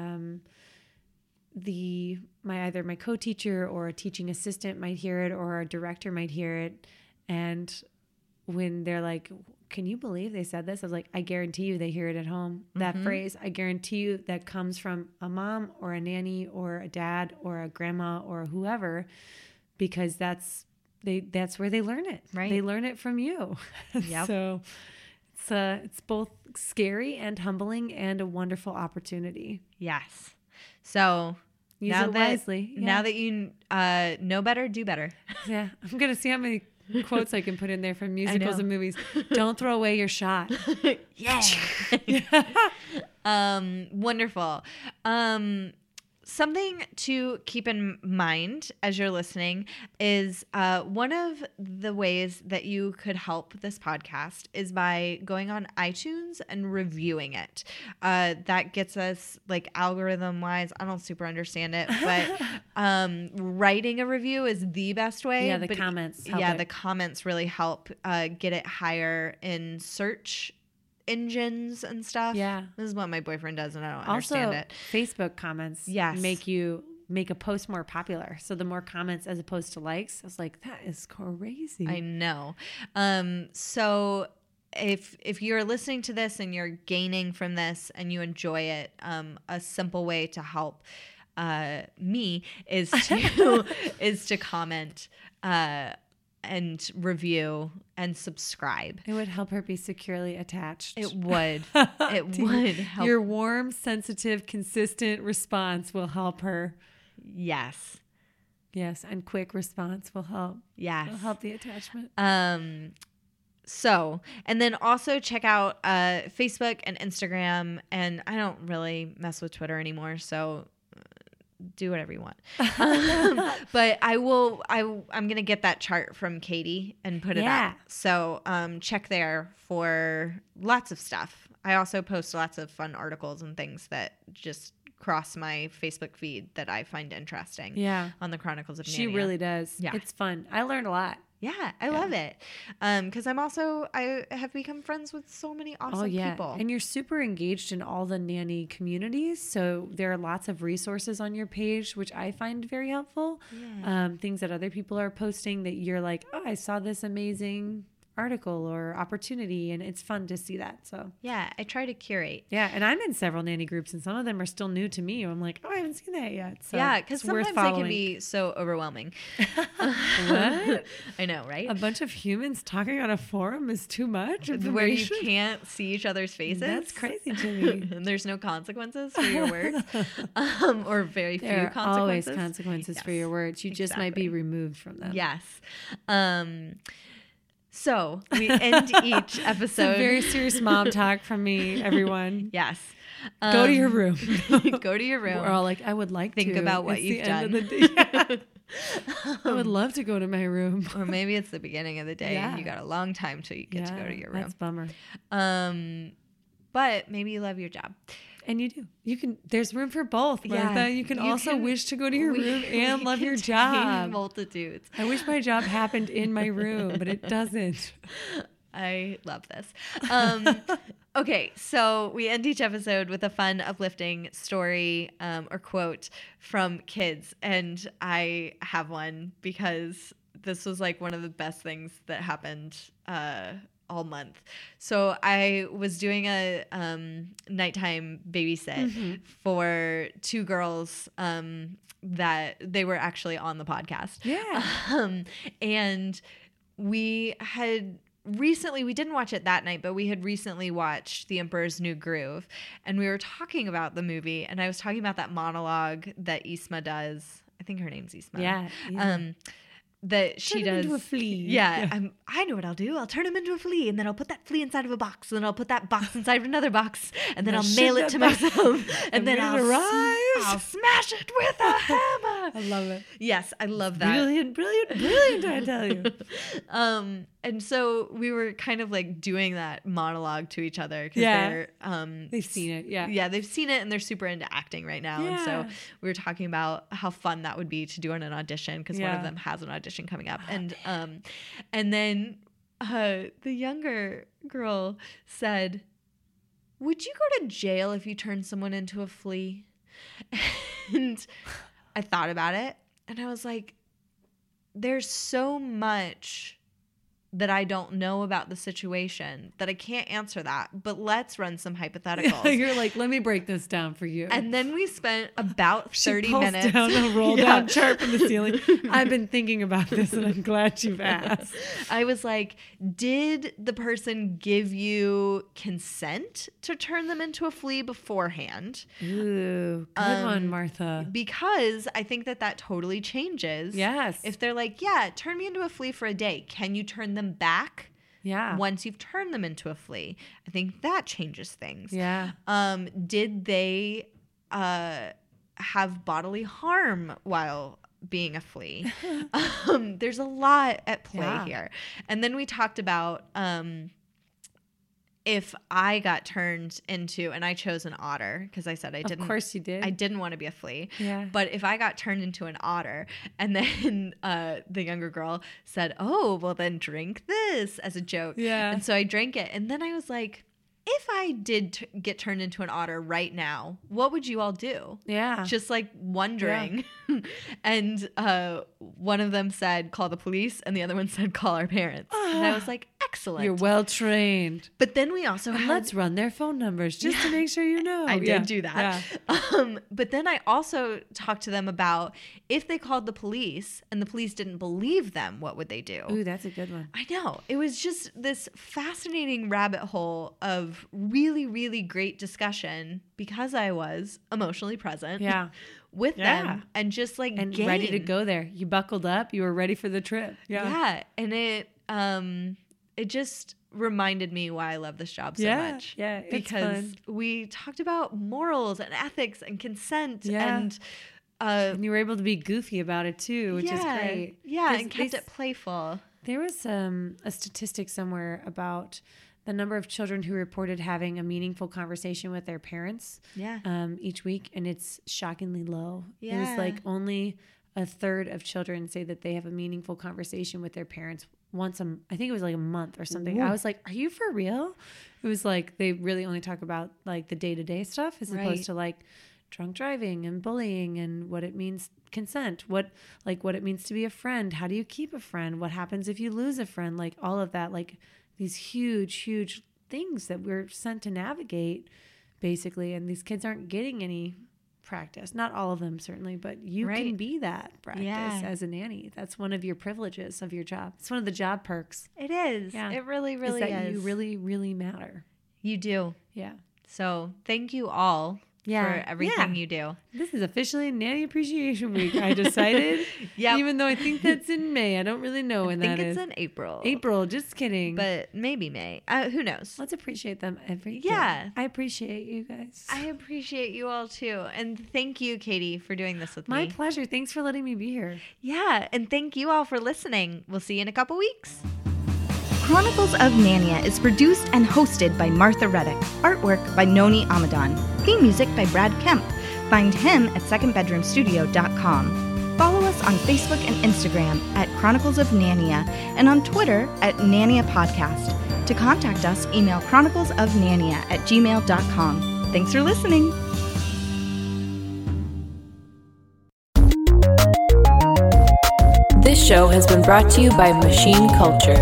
either my co-teacher or a teaching assistant might hear it, or a director might hear it, and when they're like, can you believe they said this? I was like, I guarantee you they hear it at home. That phrase, I guarantee you that comes from a mom or a nanny or a dad or a grandma or whoever, because that's where they learn it. Right. They learn it from you. Yep. So it's both scary and humbling and a wonderful opportunity. Yes. So Use now it that wisely. now that you know better, do better. Yeah. I'm going to see how many quotes I can put in there from musicals know. and movies. Don't throw away your shot. Yeah. Wonderful. Something to keep in mind as you're listening is one of the ways that you could help this podcast is by going on iTunes and reviewing it. That gets us, like, algorithm wise, I don't super understand it, but writing a review is the best way. Yeah, the But comments help Yeah, it. the comments really help get it higher in search engines and stuff. Yeah. This is what my boyfriend does, and I don't Also, understand it. Facebook comments Yes. make a post more popular. So the more comments as opposed to likes, I was like, that is crazy. I know. So if you're listening to this and you're gaining from this and you enjoy it, a simple way to help me is to comment and review and subscribe. It would help her be securely attached. It would. It would help. Your warm, sensitive, consistent response will help her. Yes. Yes, and quick response will help. Yes. It'll help the attachment. So, and then also check out Facebook and Instagram, and I don't really mess with Twitter anymore, so do whatever you want. But I'm gonna get that chart from Katie and put it Yeah. up. So check there for lots of stuff. I also post lots of fun articles and things that just cross my Facebook feed that I find interesting. Yeah. On the Chronicles of Narnia. She really does. Yeah. It's fun. I learned a lot. Yeah, I love it. Because I have become friends with so many awesome people. And you're super engaged in all the nanny communities. So there are lots of resources on your page, which I find very helpful. Yeah. Things that other people are posting that you're like, oh, I saw this amazing article or opportunity, and it's fun to see that. So Yeah, I try to curate. yeah, and I'm in several nanny groups, and some of them are still new to me. I'm like, oh, I haven't seen that yet. So Yeah, because it's worth sometimes they can following. be so overwhelming. What? I know, right? A bunch of humans talking on a forum is too much Where you information? can't see each other's faces. That's crazy to me. And there's no consequences for your words, or very few There are always consequences. consequences for Yes, your words. You just might be exactly. removed from them. Yes. So we end each episode. Some very serious mom talk from me, everyone. Yes. Go to your room. Go to your room. We're all like, I would like Think to. about what It's you've the end done. of the day. I would love to go to my room. Or maybe it's the beginning of the day and Yeah. you got a long time till you get to go to your room. That's a bummer. but maybe you love your job. And you do. You can. There's room for both, Martha. Yeah, you can also wish to go to your room and love your job. Multitudes. I wish my job happened in my room, but it doesn't. I love this. Okay, so we end each episode with a fun, uplifting story or quote from kids. And I have one because this was like one of the best things that happened all month. So I was doing a nighttime babysit for 2 girls that they were actually on the podcast. Yeah. And we didn't watch it that night, but we had recently watched The Emperor's New Groove, and we were talking about the movie, and I was talking about that monologue that Ysaima does. I think her name's Ysaima. Yeah. That she Turn him does into a flea. Yeah. I know what I'll do. I'll turn him into a flea, and then I'll put that flea inside of a box, and then I'll put that box inside of another box, and then I'll mail it to myself, and then I'll smash it with a hammer. I love it. Yes, I love that. Brilliant, I tell you. And so we were kind of like doing that monologue to each other because they've seen it. Yeah, they've seen it, and they're super into acting right now. Yeah. And so we were talking about how fun that would be to do in an audition because one of them has an audition coming up. And then the younger girl said, "Would you go to jail if you turned someone into a flea?" And I thought about it, and I was like, there's so much that I don't know about the situation that I can't answer that, but let's run some hypotheticals. Yeah, you're like, let me break this down for you. And then we spent about 30 minutes down a roll down chart from the ceiling. I've been thinking about this, and I'm glad you've asked. I was like, did the person give you consent to turn them into a flea beforehand? Ooh, good one, Martha. Because I think that totally changes. Yes. If they're like, yeah, turn me into a flea for a day. Can you turn them back? Yeah. Once you've turned them into a flea, I think that changes things. Yeah. Did they have bodily harm while being a flea? There's a lot at play here. And then we talked about if I got turned into, and I chose an otter because I said I didn't. Of course you did. I didn't want to be a flea. Yeah. But if I got turned into an otter, and then the younger girl said, "Oh, well then drink this," as a joke. Yeah. And so I drank it, and then I was like, if I did get turned into an otter right now, what would you all do? Yeah. Just like wondering. Yeah. And one of them said, call the police. And the other one said, call our parents. And I was like, excellent. You're well trained. But then we also had... Let's run their phone numbers just to make sure you know. I did do that. Yeah. But then I also talked to them about if they called the police and the police didn't believe them, what would they do? Ooh, that's a good one. I know. It was just this fascinating rabbit hole of really, really great discussion because I was emotionally present with them and just like and ready to go there. You buckled up. You were ready for the trip. Yeah. And it just reminded me why I love this job so much. Yeah. Because we talked about morals and ethics and consent and you were able to be goofy about it too, which is great. Yeah, and kept it playful. There was a statistic somewhere about the number of children who reported having a meaningful conversation with their parents each week, and it's shockingly low. Yeah. It was like only a third of children say that they have a meaningful conversation with their parents once I think it was like a month or something. Whoa. I was like, are you for real? It was like they really only talk about like the day-to-day stuff as opposed to like drunk driving and bullying and what it means consent, what it means to be a friend, how do you keep a friend, what happens if you lose a friend, like all of that, like these huge things that we're sent to navigate basically, and these kids aren't getting any practice. Not all of them certainly, but you can be that practice as a nanny. That's one of your privileges of your job. It's one of the job perks. It is. Yeah. It really is. That you really, really matter. You do. Yeah. So thank you all for everything you do. This is officially Nanny Appreciation Week, I decided. Even though I think that's in May. I don't really know when that is. I think it's in April. April, just kidding. But maybe May. Who knows? Let's appreciate them every day. Yeah. I appreciate you guys. I appreciate you all too. And thank you, Katie, for doing this with me. My pleasure. Thanks for letting me be here. Yeah. And thank you all for listening. We'll see you in a couple weeks. Chronicles of Narnia is produced and hosted by Martha Reddick. Artwork by Noni Amadon. Theme music by Brad Kemp. Find him at secondbedroomstudio.com. Follow us on Facebook and Instagram at Chronicles of Narnia and on Twitter at Narnia Podcast. To contact us, email chroniclesofnarnia@gmail.com. Thanks for listening. This show has been brought to you by Machine Culture.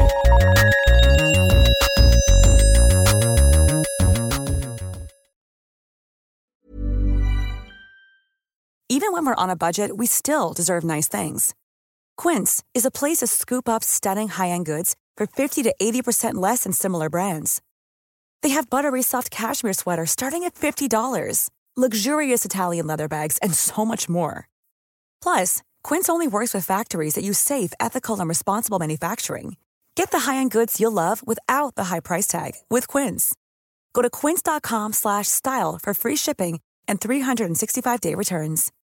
Even when we're on a budget, we still deserve nice things. Quince is a place to scoop up stunning high-end goods for 50 to 80% less than similar brands. They have buttery soft cashmere sweaters starting at $50, luxurious Italian leather bags, and so much more. Plus, Quince only works with factories that use safe, ethical, and responsible manufacturing. Get the high-end goods you'll love without the high price tag with Quince. Go to quince.com/style for free shipping and 365-day returns.